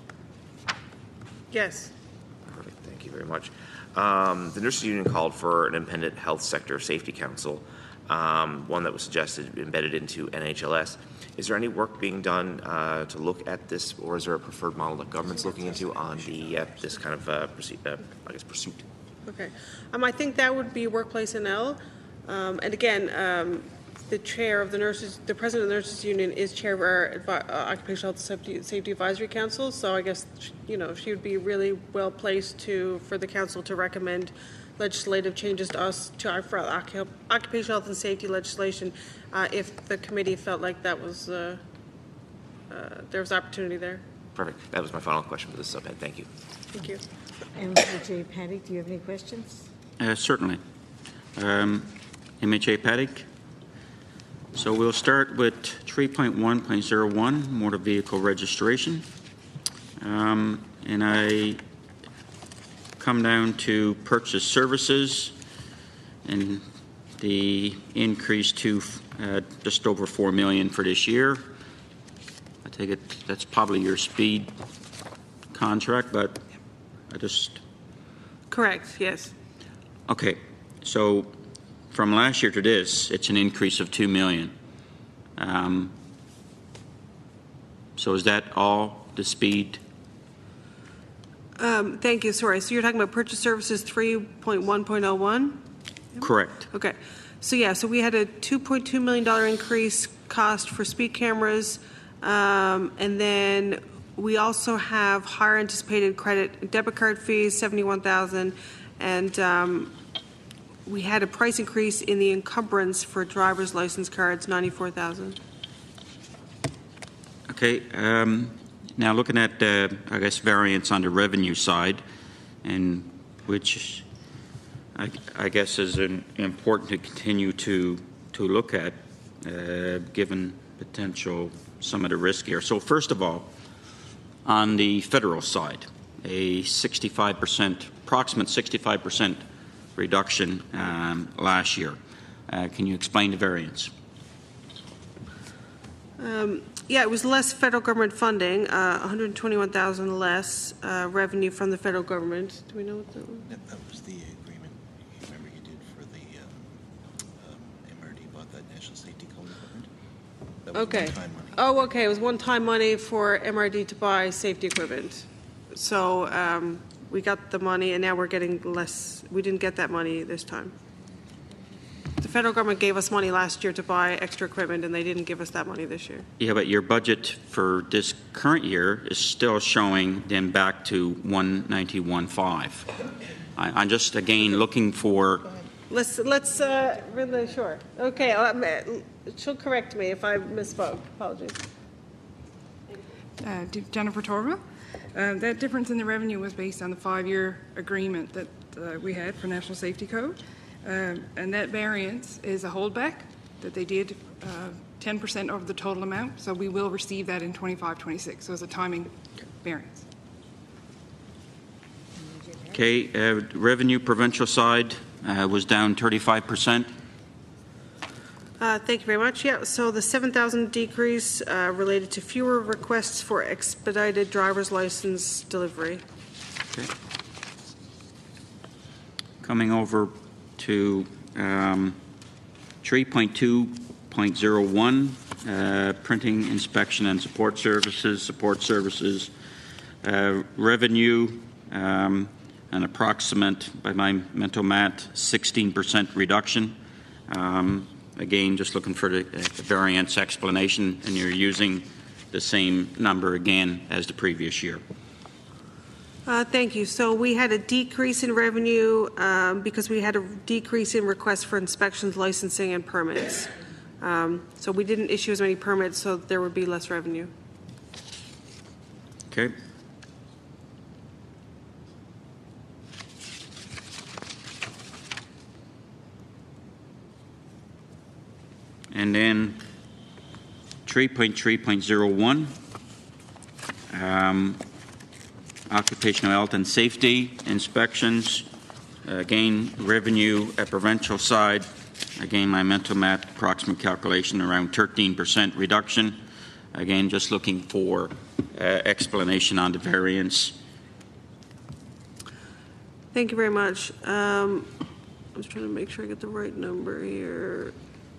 Yes. Perfect. Thank you very much. Um, the nurses union called for an independent health sector safety council, um, one that was suggested embedded into N H L S. Is there any work being done uh, to look at this, or is there a preferred model that government's looking into on the uh, this kind of uh, proce- uh, I guess pursuit? Okay. Um, I think that would be Workplace N L. Um, and again, um, the chair of the nurses, the president of the nurses union is chair of our advi- uh, occupational health and safety, safety advisory council. So I guess, you know, she would be really well placed to for the council to recommend legislative changes to us to our for occup- occupational health and safety legislation uh, if the committee felt like that was uh, uh, there was opportunity there. Perfect. That was my final question for this subhead. Thank you. Thank you. M H A Paddock, do you have any questions? Uh, certainly. Um, M H A Paddock. So we'll start with three point one point zero one, motor vehicle registration. Um, and I come down to purchase services and the increase to uh, just over four million dollars for this year. I take it that's probably your speed contract, but I just... Correct, yes. Okay, so from last year to this, it's an increase of two million dollars. Um, so is that all the speed? Um, thank you. Sorry. So you're talking about purchase services three point one point oh one? Correct. Okay. So yeah, so we had a two point two million dollars increase cost for speed cameras, um, and then we also have higher anticipated credit debit card fees, seventy-one thousand dollars, and um, we had a price increase in the encumbrance for driver's license cards, ninety-four thousand dollars. Okay. Um, now looking at, uh, I guess, variance on the revenue side, and which I, I guess is an, important to continue to to look at, uh, given potential some of the risk here. So first of all, on the federal side, a sixty-five percent, approximate sixty-five percent reduction um, last year. Uh, can you explain the variance? Um, yeah, it was less federal government funding, uh, one hundred twenty-one thousand dollars less uh, revenue from the federal government. Do we know what that was? That, that was the agreement, you remember you did for the um, um, M R D bought that National Safety Code equipment? That was Okay. one-time money. Oh, okay. It was one-time money for M R D to buy safety equipment. So um, we got the money, and now we're getting less. We didn't get that money this time. The federal government gave us money last year to buy extra equipment, and they didn't give us that money this year. Yeah, but your budget for this current year is still showing them back to one ninety-one five. I'm just again looking for. Let's let's uh, really sure. Okay, um, she'll correct me if I misspoke. Apologies. Uh, Jennifer Torva. Uh, that difference in the revenue was based on the five-year agreement that uh, we had for National Safety Code. Um, and that variance is a holdback that they did uh, ten percent over the total amount. So we will receive that in twenty-five twenty-six. So it's a timing variance. Okay, uh, revenue provincial side uh, was down thirty-five percent. Uh, thank you very much. Yeah, so the seven thousand decrease uh, related to fewer requests for expedited driver's license delivery. Okay. Coming over to um, three point two point zero one, uh, printing, inspection, and support services, support services, uh, revenue, um, an approximate, by my mental math, sixteen percent reduction. Um, again, just looking for the, uh, the variance explanation, and you're using the same number again as the previous year. Uh, thank you. So we had a decrease in revenue um, because we had a decrease in requests for inspections, licensing, and permits. Um, so we didn't issue as many permits, so there would be less revenue. Okay. And then three point three point zero one. Um, occupational health and safety inspections. Uh, again, revenue at provincial side. Again, my mental math approximate calculation around thirteen percent reduction. Again, just looking for uh, explanation on the variance. Thank you very much. Um, I was trying to make sure I get the right number here.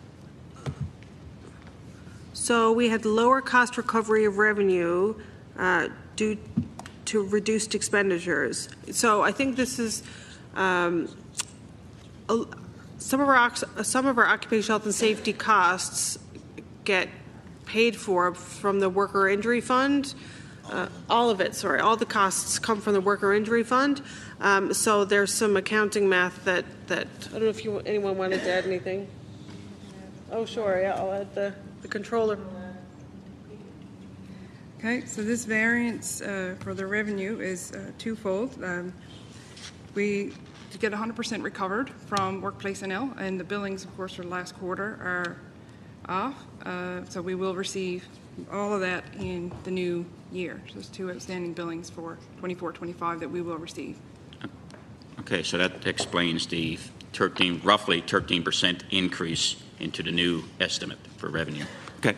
So we had lower cost recovery of revenue uh, due to reduced expenditures. So I think this is um, a, some of our some of our occupational health and safety costs get paid for from the worker injury fund. Uh, all of it, sorry, all the costs come from the worker injury fund. Um, so there's some accounting math that that I don't know if you anyone wanted to add anything. Oh, sure, yeah, I'll add the the controller. Okay, so this variance uh, for the revenue is uh, twofold. Um, we get one hundred percent recovered from Workplace N L, and the billings, of course, for the last quarter are off. Uh, So we will receive all of that in the new year. So there's two outstanding billings for twenty-four twenty-five that we will receive. Okay, so that explains the thirteen, roughly thirteen percent increase into the new estimate for revenue. Okay.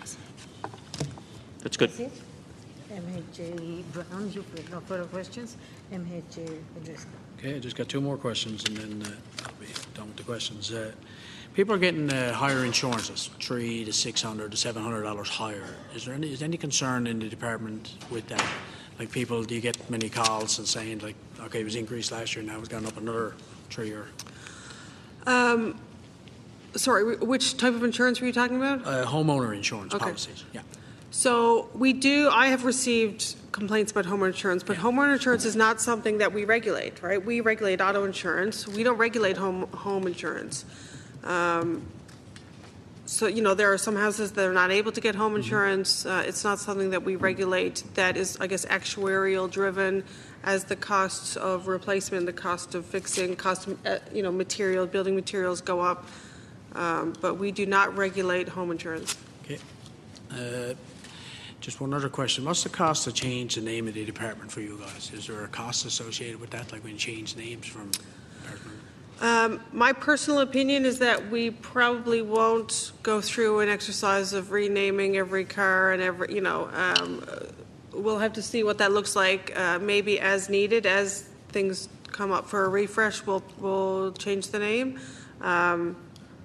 That's good. That's it. M H A Brown, you've got no further questions. M H A O'Driscoll. Okay, I just got two more questions, and then uh, I'll be done with the questions. Uh, people are getting uh, higher insurances, three to six hundred to seven hundred dollars higher. Is there any is there any concern in the department with that? Like, people, do you get many calls and saying, like, okay, it was increased last year, now it's gone up another three or? Um, sorry, which type of insurance were you talking about? Uh, homeowner insurance Okay. policies. Yeah. So we do, I have received complaints about homeowner insurance, but homeowner insurance is not something that we regulate, right? We regulate auto insurance. We don't regulate home, home insurance. Um, so, you know, there are some houses that are not able to get home insurance. Uh, it's not something that we regulate. That is, I guess, actuarial driven as the costs of replacement, the cost of fixing, cost of, uh, you know, material, building materials go up. Um, but we do not regulate home insurance. Okay. Uh, Just one other question. What's the cost to change the name of the department for you guys? Is there a cost associated with that, like when you change names from department? Um, my personal opinion is that we probably won't go through an exercise of renaming every car and every, you know, um, we'll have to see what that looks like. Uh, maybe as needed, as things come up for a refresh, we'll, we'll change the name. Um,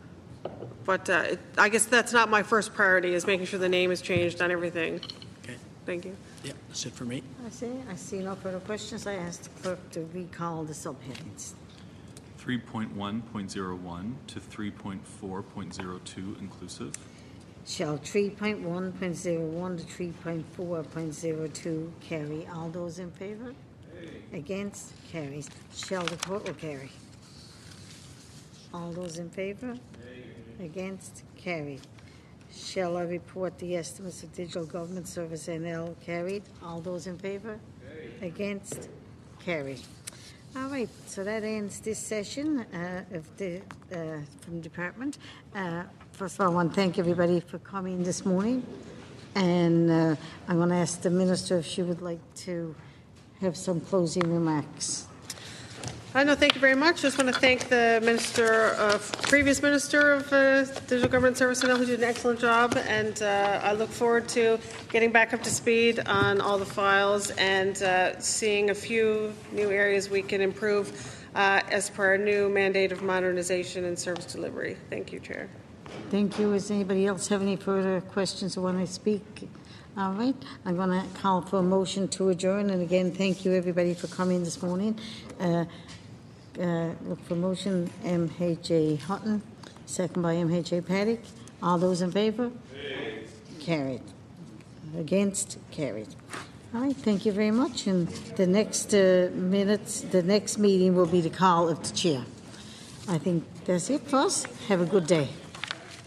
But uh, it, I guess that's not my first priority, is making sure the name is changed on everything. Okay. Thank you. Yeah, that's it for me. I see, I see no further questions. I ask the clerk to recall the subheadings. three point one point zero one to three point four point zero two inclusive. Shall three point one point zero one to three point four point zero two carry? All those in favor? Against? Carries. Shall the total carry? All those in favor? Against? Carried. Shall I report the estimates of Digital Government Service N L? Carried. All those in favor? Against? Carried. All right, so that ends this session uh, of the uh, from the department. Uh, first of all, I want to thank everybody for coming this morning, and uh, I'm going to ask the minister if she would like to have some closing remarks. Uh, no, thank you very much. Just want to thank the minister, uh, previous minister of uh, Digital Government Service N L, who did an excellent job, and uh, I look forward to getting back up to speed on all the files and uh, seeing a few new areas we can improve uh, as per our new mandate of modernization and service delivery. Thank you, Chair. Thank you. Does anybody else have any further questions or want to speak? All right, I'm going to call for a motion to adjourn, and again, thank you everybody for coming this morning. Uh, Uh, look for motion, M H A Hutton, second by M H A Paddock. All those in favour? Carried. Against? Carried. All right, thank you very much. And the next uh, minutes, the next meeting will be the call of the chair. I think that's it for us. Have a good day.